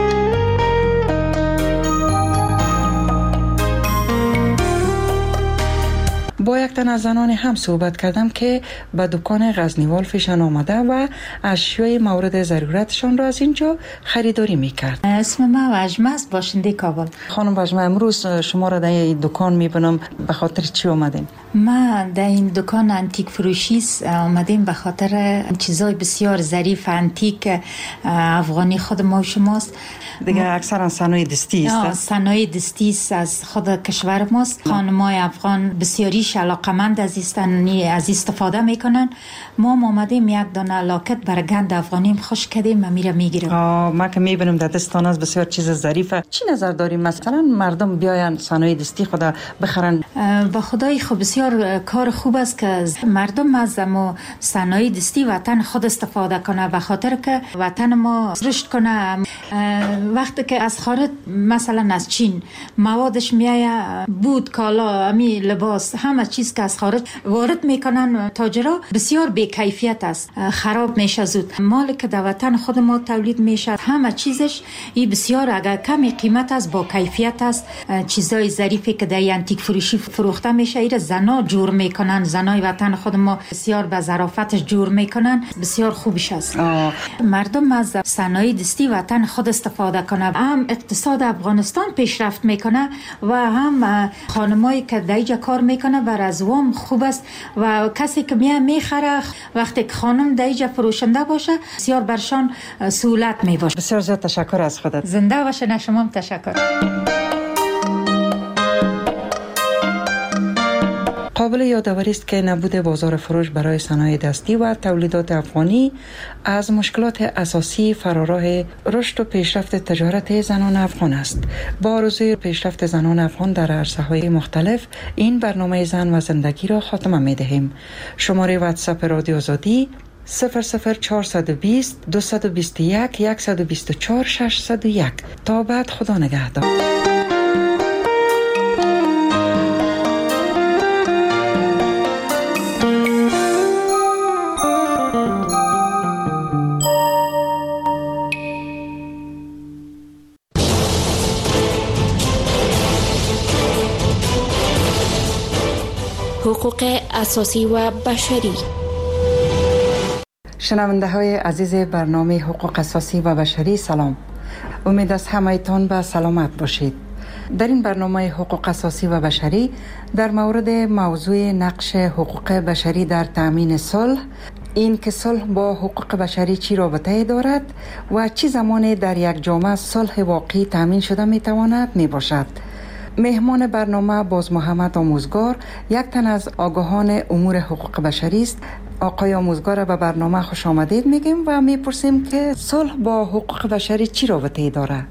با یک تن از زنان هم صحبت کردم که به دکان غزنیوال پیشان آمده و اشیای مورد ضرورتشان را از اینجا خریداری میکرد. اسم من وجمه است، باشنده کابل. خانم وجمه، امروز شما را در این دکان میبینم، به خاطر چی آمدین؟ ما در این دکان انتیک فروشی آمدیم به خاطر چیزای بسیار ظریف انتیک افغانی خود ما و شماست. دیگه اکثرا صنایع دستی است. صنایع دستی است از خود کشور ماست. خانم‌های افغان بسیاریش علاقمند از استفاده میکنن. ما آمدیم یک دانه لاکت بر گند افغانیم خوش کردیم و میره میگیریم. ما که میبینیم در دستان از بسیار چیز ظریفه. چی نظر داریم مثلا مردم بیاین صنایع دستی خدا بخرن؟ با خدای خو بسیار کار خوب است که مردم از ما صنایع دستی وطن خود استفاده کنه، به خاطر که وطن ما رشد کنه. وقتی که از خارج مثلا از چین موادش میایه، بود، کالا، امی لباس، همه چیز که از خارج وارد میکنن تاجرها بسیار بی کیفیت است، خراب میشه زود. مال که در وطن خود ما تولید میشه همه چیزش ای بسیار اگر کمی قیمت است با کیفیت است. چیزای ظریفی که در انتیک فروشی فروخته میشه ایره زنا جور میکنن، زنای وطن خود ما بسیار به ظرافتش جور میکنن، بسیار خوبش است. مردم از صنایع دستی وطن خود استفاده کنه، هم اقتصاد افغانستان پیشرفت میکنه و هم خانمایی که در اینجا کار میکنه بر از وام خوب است و کسی که میخره وقتی که خانم در اینجا فروشنده باشه بسیار برشان سهولت میباشه. بسیار زیاد تشکر از خودت. زنده باشه. نه شما هم تشکر. قابل یادآوری است که نبود بازار فروش برای صنایع دستی و تولیدات افغانی از مشکلات اساسی فراراه رشد و پیشرفت تجارت زنان افغان است. با آرزوی پیشرفت زنان افغان در عرصه‌های مختلف این برنامه زن و زندگی را خاتمه می‌دهیم. شماره واتساپ رادیو آزادی 00420 221 124 601. تا بعد، خدا نگهدار. حقوق اساسی و بشری. شنونده های عزیز برنامه حقوق اساسی و بشری، سلام. امید است همه‌تان به سلامت باشید. در این برنامه حقوق اساسی و بشری در مورد موضوع نقش حقوق بشری در تأمین صلح، این که صلح با حقوق بشری چی رابطه دارد و چه زمانی در یک جامعه صلح واقعی تأمین شده میتواند میباشد. مهمان برنامه باز محمد آموزگار، یک تن از آگاهان امور حقوق بشری است. آقای آموزگار، به برنامه خوش آمدید میگیم و میپرسیم که صلح با حقوق بشری چی رابطه‌ای داره؟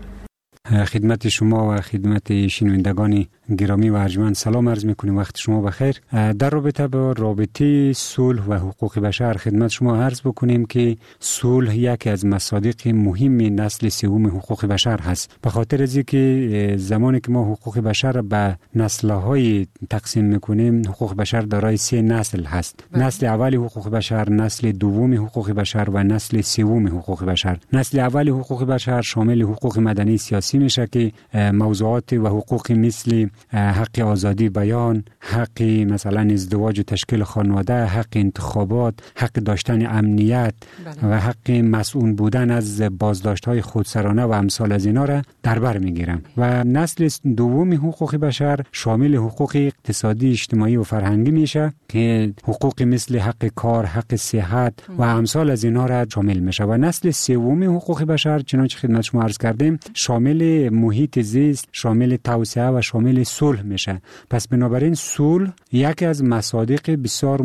خدمت شما و خدمت شنوندگان گرامی و ارجمند سلام عرض میکنیم. وقت شما بخیر. در رابطه با رابطه صلح و حقوق بشر خدمت شما عرض بکنیم که صلح یکی از مصادیق مهم نسل سوم حقوق بشر هست. به خاطر از اینکه زمانی که ما حقوق بشر به نسل‌های تقسیم میکنیم، حقوق بشر دارای 3 نسل هست. نسل اول حقوق بشر، نسل دوم حقوق بشر و نسل سوم حقوق بشر. نسل اول حقوق بشر شامل حقوق مدنی سیاسی میشه که موضوعات و حقوق مثل حق آزادی بیان، حق مثلا ازدواج و تشکیل خانواده، حق انتخابات، حق داشتن امنیت و حق مسئول بودن از بازداشت‌های خودسرانه و امثال از اینا را در بر میگیرن. و نسل دوم حقوق بشر شامل حقوق اقتصادی، اجتماعی و فرهنگی میشه که حقوق مثل حق کار، حق صحت و امثال از اینا را شامل میشه. و نسل سوم حقوق بشر چنانچه خدمت شما عرض کردیم شامل محیط زیست، شامل توسعه و شامل صلح میشه. پس بنابراین صلح یکی از مصادیق بسیار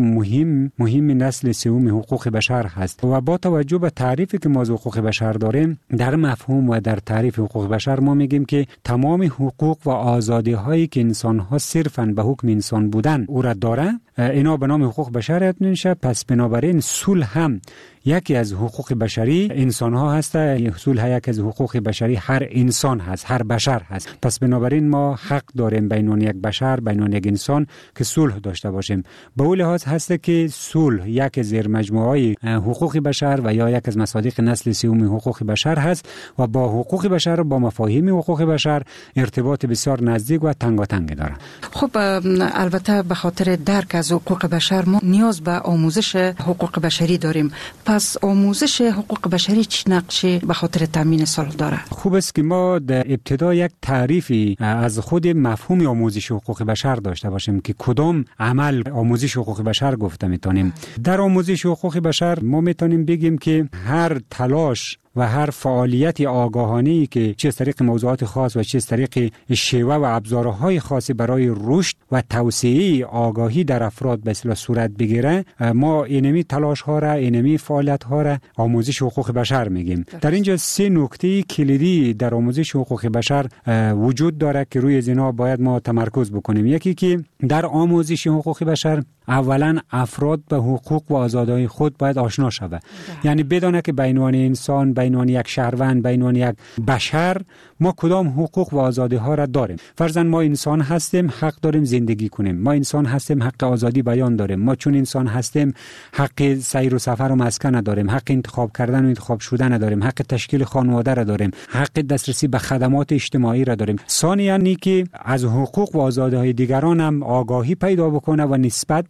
مهم نسل سوم حقوق بشر هست. و با توجه به تعریفی که ما از حقوق بشر داریم، در مفهوم و در تعریف حقوق بشر ما میگیم که تمام حقوق و آزادی هایی که انسان ها صرفاً به حکم انسان بودن او را داره، اینا به نام حقوق بشر یاد میشه. پس بنابراین صلح هم یکی از حقوق بشری انسان ها هست. صلح یکی از حقوق بشری هر انسان هست، هر بشر هست. پس بنابراین ما حق داریم بین یک بشر، بین یک انسان که صلح داشته باشیم. به اون لحاظ هست که صلح یک زیر مجموعه حقوق بشر و یا یک از مصادیق نسل سوم حقوق بشر هست و با حقوق بشر و با مفاهیم حقوق بشر ارتباط بسیار نزدیک و تنگاتنگ داره. خب البته به خاطر درک از حقوق بشر ما نیاز به آموزش حقوق بشری داریم. پس آموزش حقوق بشری چه نقشی به خاطر تامین صلح داره؟ خوب است که ما در ابتدا یک تعریفی از خود مفهوم آموزش حقوق بشر داشته باشیم که کدام عمل آموزش حقوق بشر گفته میتونیم. در آموزش حقوق بشر ما میتونیم بگیم که هر تلاش و هر فعالیت آگاهانه‌ای که چه از طریق موضوعات خاص و چه از طریق شیوه و ابزارهای خاصی برای رشد و توسعه آگاهی در افراد به اصطلاح صورت بگیره، ما اینمی تلاش ها را، اینمی فعالیت ها را آموزش حقوق بشر میگیم. در اینجا 3 نکته کلیدی در آموزش حقوق بشر وجود داره که روی اینا باید ما تمرکز بکنیم. یکی که در آموزش حقوق بشر اولا افراد به حقوق و آزادی‌های خود باید آشنا شود. یعنی بدونه که بین عنوان انسان، بین عنوان یک شهروند، بین عنوان یک بشر ما کدام حقوق و آزادی‌ها را داریم. فرضاً ما انسان هستیم، حق داریم زندگی کنیم. ما انسان هستیم، حق آزادی بیان داریم. ما چون انسان هستیم حق سیر و سفر و مسکن داریم، حق انتخاب کردن و انتخاب شدن داریم، حق تشکیل خانواده را داریم، حق دسترسی به خدمات اجتماعی را داریم. ثانیاً که از حقوق و آزادی‌های دیگران هم آگاهی پیدا بکنه و نسبت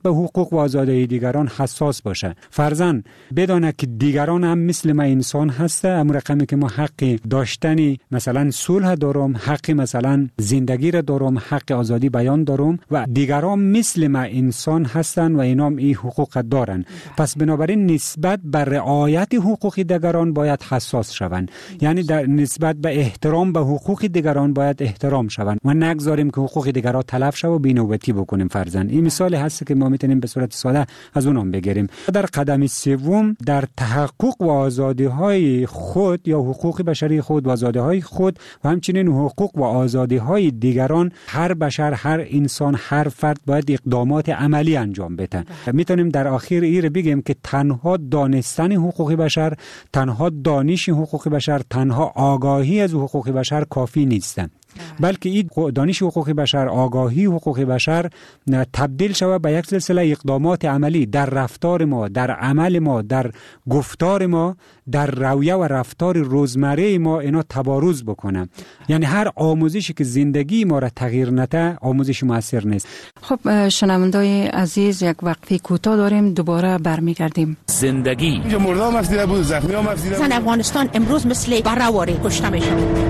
به حقوق و آزادی دیگران حساس باشه. فرضاً بدانه که دیگران هم مثل ما انسان هسته، اما رقمی که ما حق داشتن مثلا صلح دارم، حق مثلا زندگی را دارم، حق آزادی بیان دارم و دیگران مثل ما انسان هستن و اینام این حقوق دارن. پس بنابراین نسبت به رعایت حقوق دیگران باید حساس شوند. یعنی در نسبت به احترام به حقوق دیگران باید احترام شوند و نگذاریم که حقوق دیگران تلف شه و بی‌نوبتی بکنیم. فرضاً این مثال هست که ما میتونیم به صورت ساده از اونم بگیریم. در قدم سوم در تحقق و آزادی‌های خود یا حقوق بشری خود و آزادی‌های خود و همچنین حقوق و آزادی‌های دیگران هر بشر، هر انسان، هر فرد باید اقدامات عملی انجام بده. میتونیم در آخر این بگیم که تنها دانستن حقوق بشر، تنها دانش حقوق بشر، تنها آگاهی از حقوق بشر کافی نیست، بلکه این دانش حقوق بشر، آگاهی حقوق بشر تبدیل شود به یک سلسله اقدامات عملی در رفتار ما، در عمل ما، در گفتار ما، در رویه و رفتار روزمره ما اینا تبارز بکنه. یعنی هر آموزشی که زندگی ما را تغییر نده آموزش موثر نیست. خب شنوندای عزیز، یک وقفه کوتاه داریم، دوباره برمیگردیم. زندگی اینجا مردم افزیده بود، زخمی هم افزیده بود. زن افغانستان امروز مثل بره‌واره کشته میشه.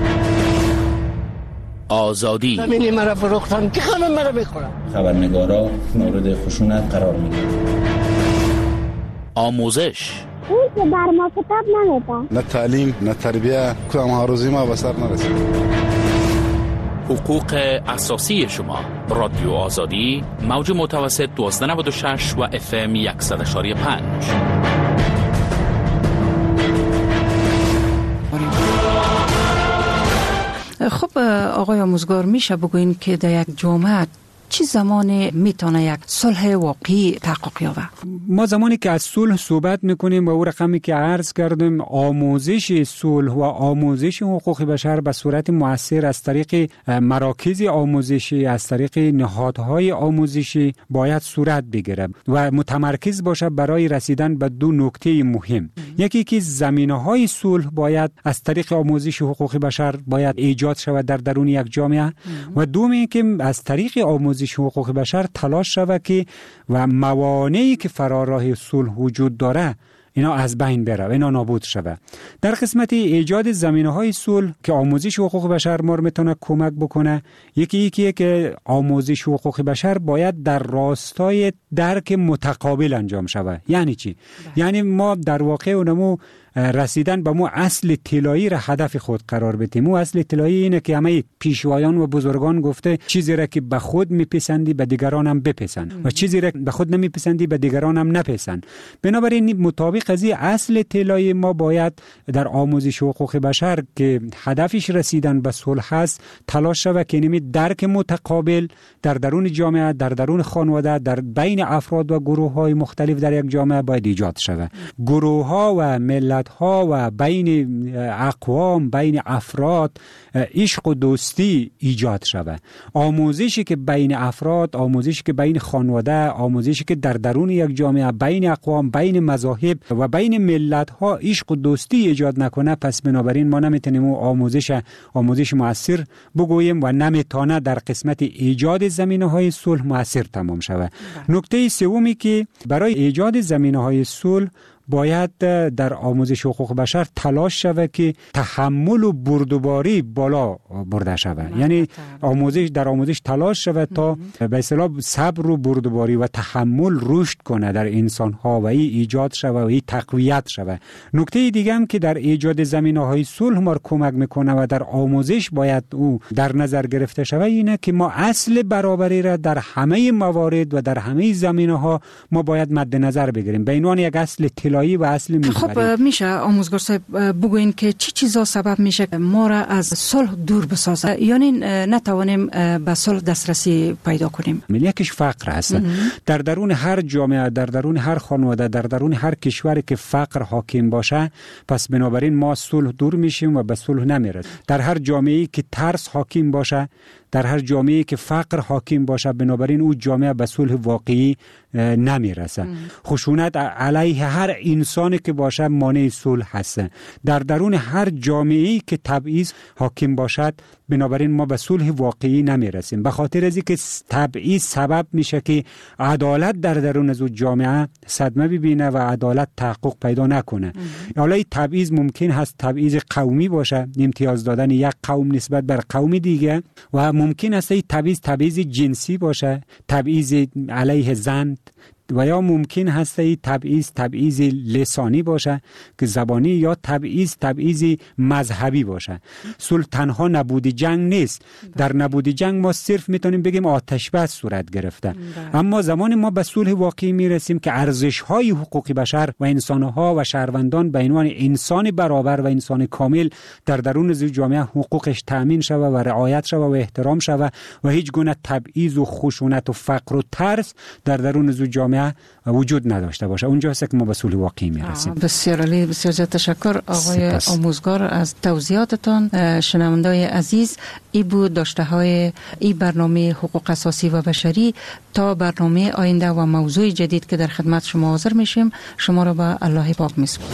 آزادی زمینی مرا فروختن که خانم مرا بخورم. خبرنگارا مورد خشونت قرار میگیرن. آموزش اون که بر ما کتاب نمیده. نه تعلیم، نه تربیه، کدام هاروزی ما به سر نرسید. حقوق اساسی شما. رادیو آزادی، موج متوسط 1296 و FM 100.5. خب آقای آموزگار، میشه بگوین که در یک جامعه چه زمانی میتونه یک صلح واقعی تحقق یابه؟ ما زمانی که از صلح صحبت میکنیم و او رقمی که عرض کردیم، آموزش صلح و آموزش حقوق بشر به صورت مؤثر از طریق مراکز آموزشی، از طریق نهادهای آموزشی باید صورت بگیره و متمرکز باشه برای رسیدن به دو نکته مهم. یکی که زمینه‌های صلح باید از طریق آموزش حقوق بشر باید ایجاد شود در درون یک جامعه و دومی که از طریق آموزش حقوق بشر تلاش شود که و موانعی که فراراه صلح وجود داره اینا از بین بره، اینا نابود شود. در قسمت ایجاد زمینه‌های صلح که آموزش حقوق بشر ما میتونه کمک بکنه، یکی که آموزش حقوق بشر باید در راستای درک متقابل انجام شود. یعنی چی؟ یعنی ما در واقع اونمو رسیدن به مو اصل طلایی را هدف خود قرار بدیم. مو اصل طلایی اینه که همه پیشوایان و بزرگان گفته چیزی را که به خود میپسندی به دیگران هم بپسند و چیزی را به خود نمیپسندی به دیگران هم نپسند. بنابراین مطابق از این اصل طلایی ما باید در آموزش حقوق بشر که هدفش رسیدن به صلح است تلاش شود که نمی درک متقابل در درون جامعه، در درون خانواده، در بین افراد و گروه‌های مختلف در یک جامعه باید ایجاد شود. گروه‌ها و ملت ها و بین اقوام، بین افراد عشق و دوستی ایجاد شود. آموزشی که بین افراد، آموزشی که بین خانواده، آموزشی که در درون یک جامعه بین اقوام، بین مذاهب و بین ملت ها عشق و دوستی ایجاد نکنه، پس بنابراین ما نمیتونیم آموزش مؤثر بگوییم و نمیتونه در قسمت ایجاد زمینه‌های صلح مؤثر تمام شود. نکته سومی که برای ایجاد زمینه‌های صلح باید در آموزش حقوق بشر تلاش شود که تحمل و بردباری بالا برده شود. یعنی در آموزش تلاش شود تا به اصطلاح صبر و بردباری و تحمل رشد کنه در انسان ها و این ایجاد شود و این تقویت شود. نکته دیگه هم که در ایجاد زمینه‌های صلح ما کمک میکنه و در آموزش باید او در نظر گرفته شود اینه که ما اصل برابری را در همه موارد و در همه زمینه‌ها ما باید مد نظر بگیریم به عنوان یک اصل و اصل می‌بریم. خب میشه آموزگار صاحب بگوین که چی چیزا سبب میشه ما را از صلح دور بسازه، یعنی نتوانیم به صلح دسترسی پیدا کنیم؟ یکیش فقر هست. در درون هر جامعه، در درون هر خانواده، در درون هر کشوری که فقر حاکم باشه، پس بنابراین ما صلح دور میشیم و به صلح نمیرسیم. در هر جامعه‌ای که ترس حاکم باشه، در هر جامعه که فقر حاکم باشه، بنابراین او جامعه به صلح واقعی نمیرسه. خشونت علیه هر انسانی که باشه مانع صلح هست. در درون هر جامعه‌ای که تبعیض حاکم باشد، بنابراین ما به صلح واقعی نمیرسیم. به خاطر از اینکه تبعیض سبب میشه که عدالت در درون از جامعه صدمه ببینه و عدالت تحقق پیدا نکنه. حالا تبعیض ممکن هست تبعیض قومی باشه، امتیاز دادن یک قوم نسبت بر قوم دیگه، و ممکن است تبعیض جنسی باشه، تبعیض علیه زن، و یا ممکن هست تبعیض لسانی باشه که زبانی، یا تبعیض مذهبی باشه. صلح تنها نبود جنگ نیست. در نبود جنگ ما صرف میتونیم بگیم آتش بس صورت گرفته. اما زمان ما به صلح واقعی میرسیم که ارزش‌های حقوق بشر و انسان‌ها و شهروندان به عنوان انسان برابر و انسان کامل در درون جامعه حقوقش تأمین شود و رعایت شود و احترام شود و هیچ گونه تبعیض و خشونت و فقر و ترس در درون جامعه وجود نداشته باشه. اونجا هست که ما به صلح واقعی میرسیم. بسیار عالی، بسیار زیاد تشکر آقای آموزگار از توضیحاتتان. شنوندای عزیز، ای بود داشته های ای برنامه حقوق اساسی و بشری. تا برنامه آینده و موضوع جدید که در خدمت شما حاضر میشیم، شما را به الله پاک میسپارم.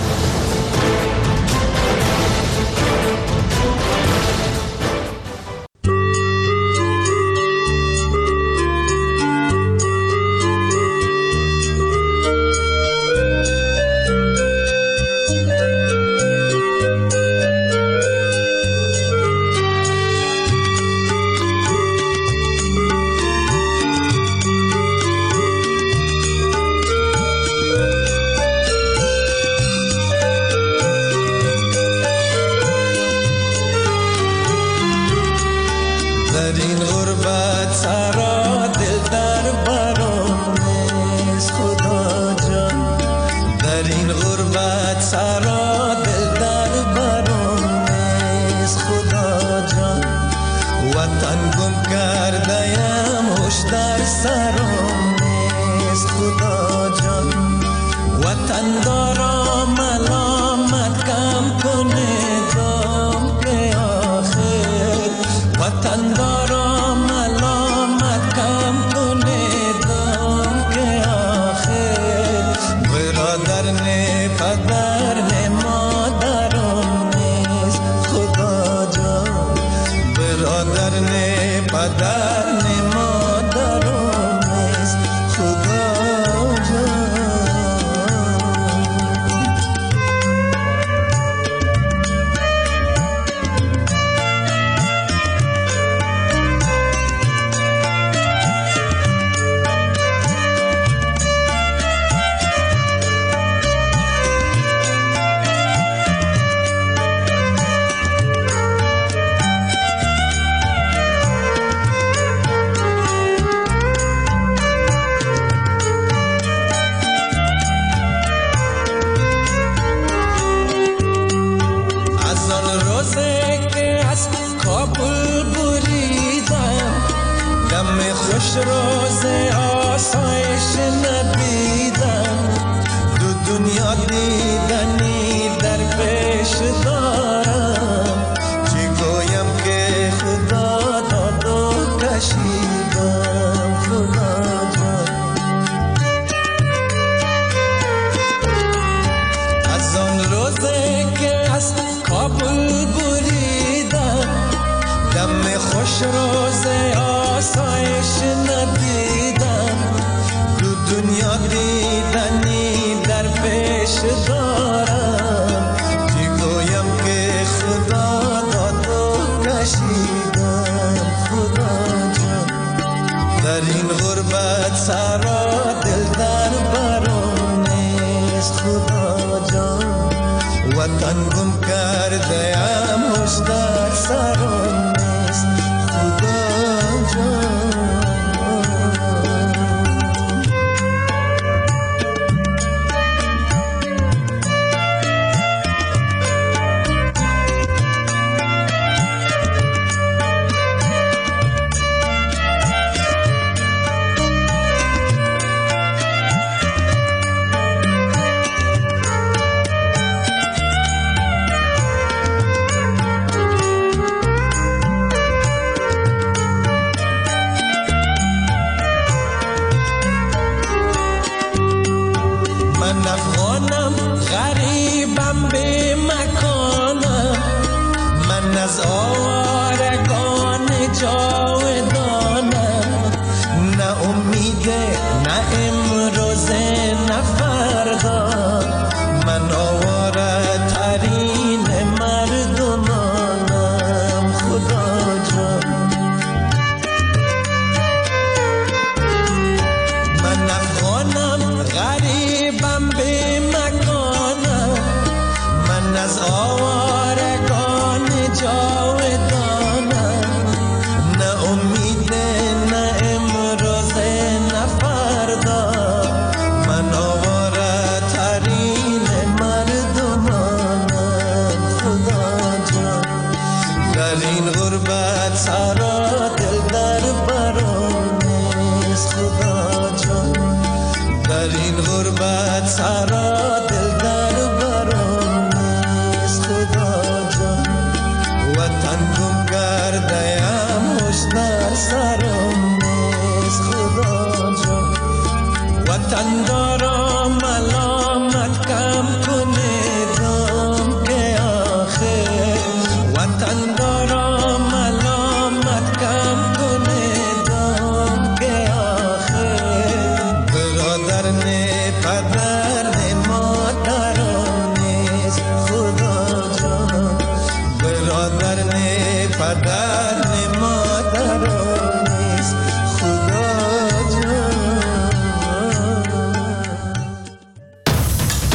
افغانم غریبم به مکانم، من از آوارگان جاودانم، نه امیده نه امروزه نه فردا، من آواره ترین مردمانم خدا جان. من افغانم غریبم به مکانم، من از آوارگان جاودانم، نه امیده نه امروزه نه فردا، من آواره ترین مردمانم خدا جان. در این غربت سرا دل در برانیست خدا جان، در این غربت سرا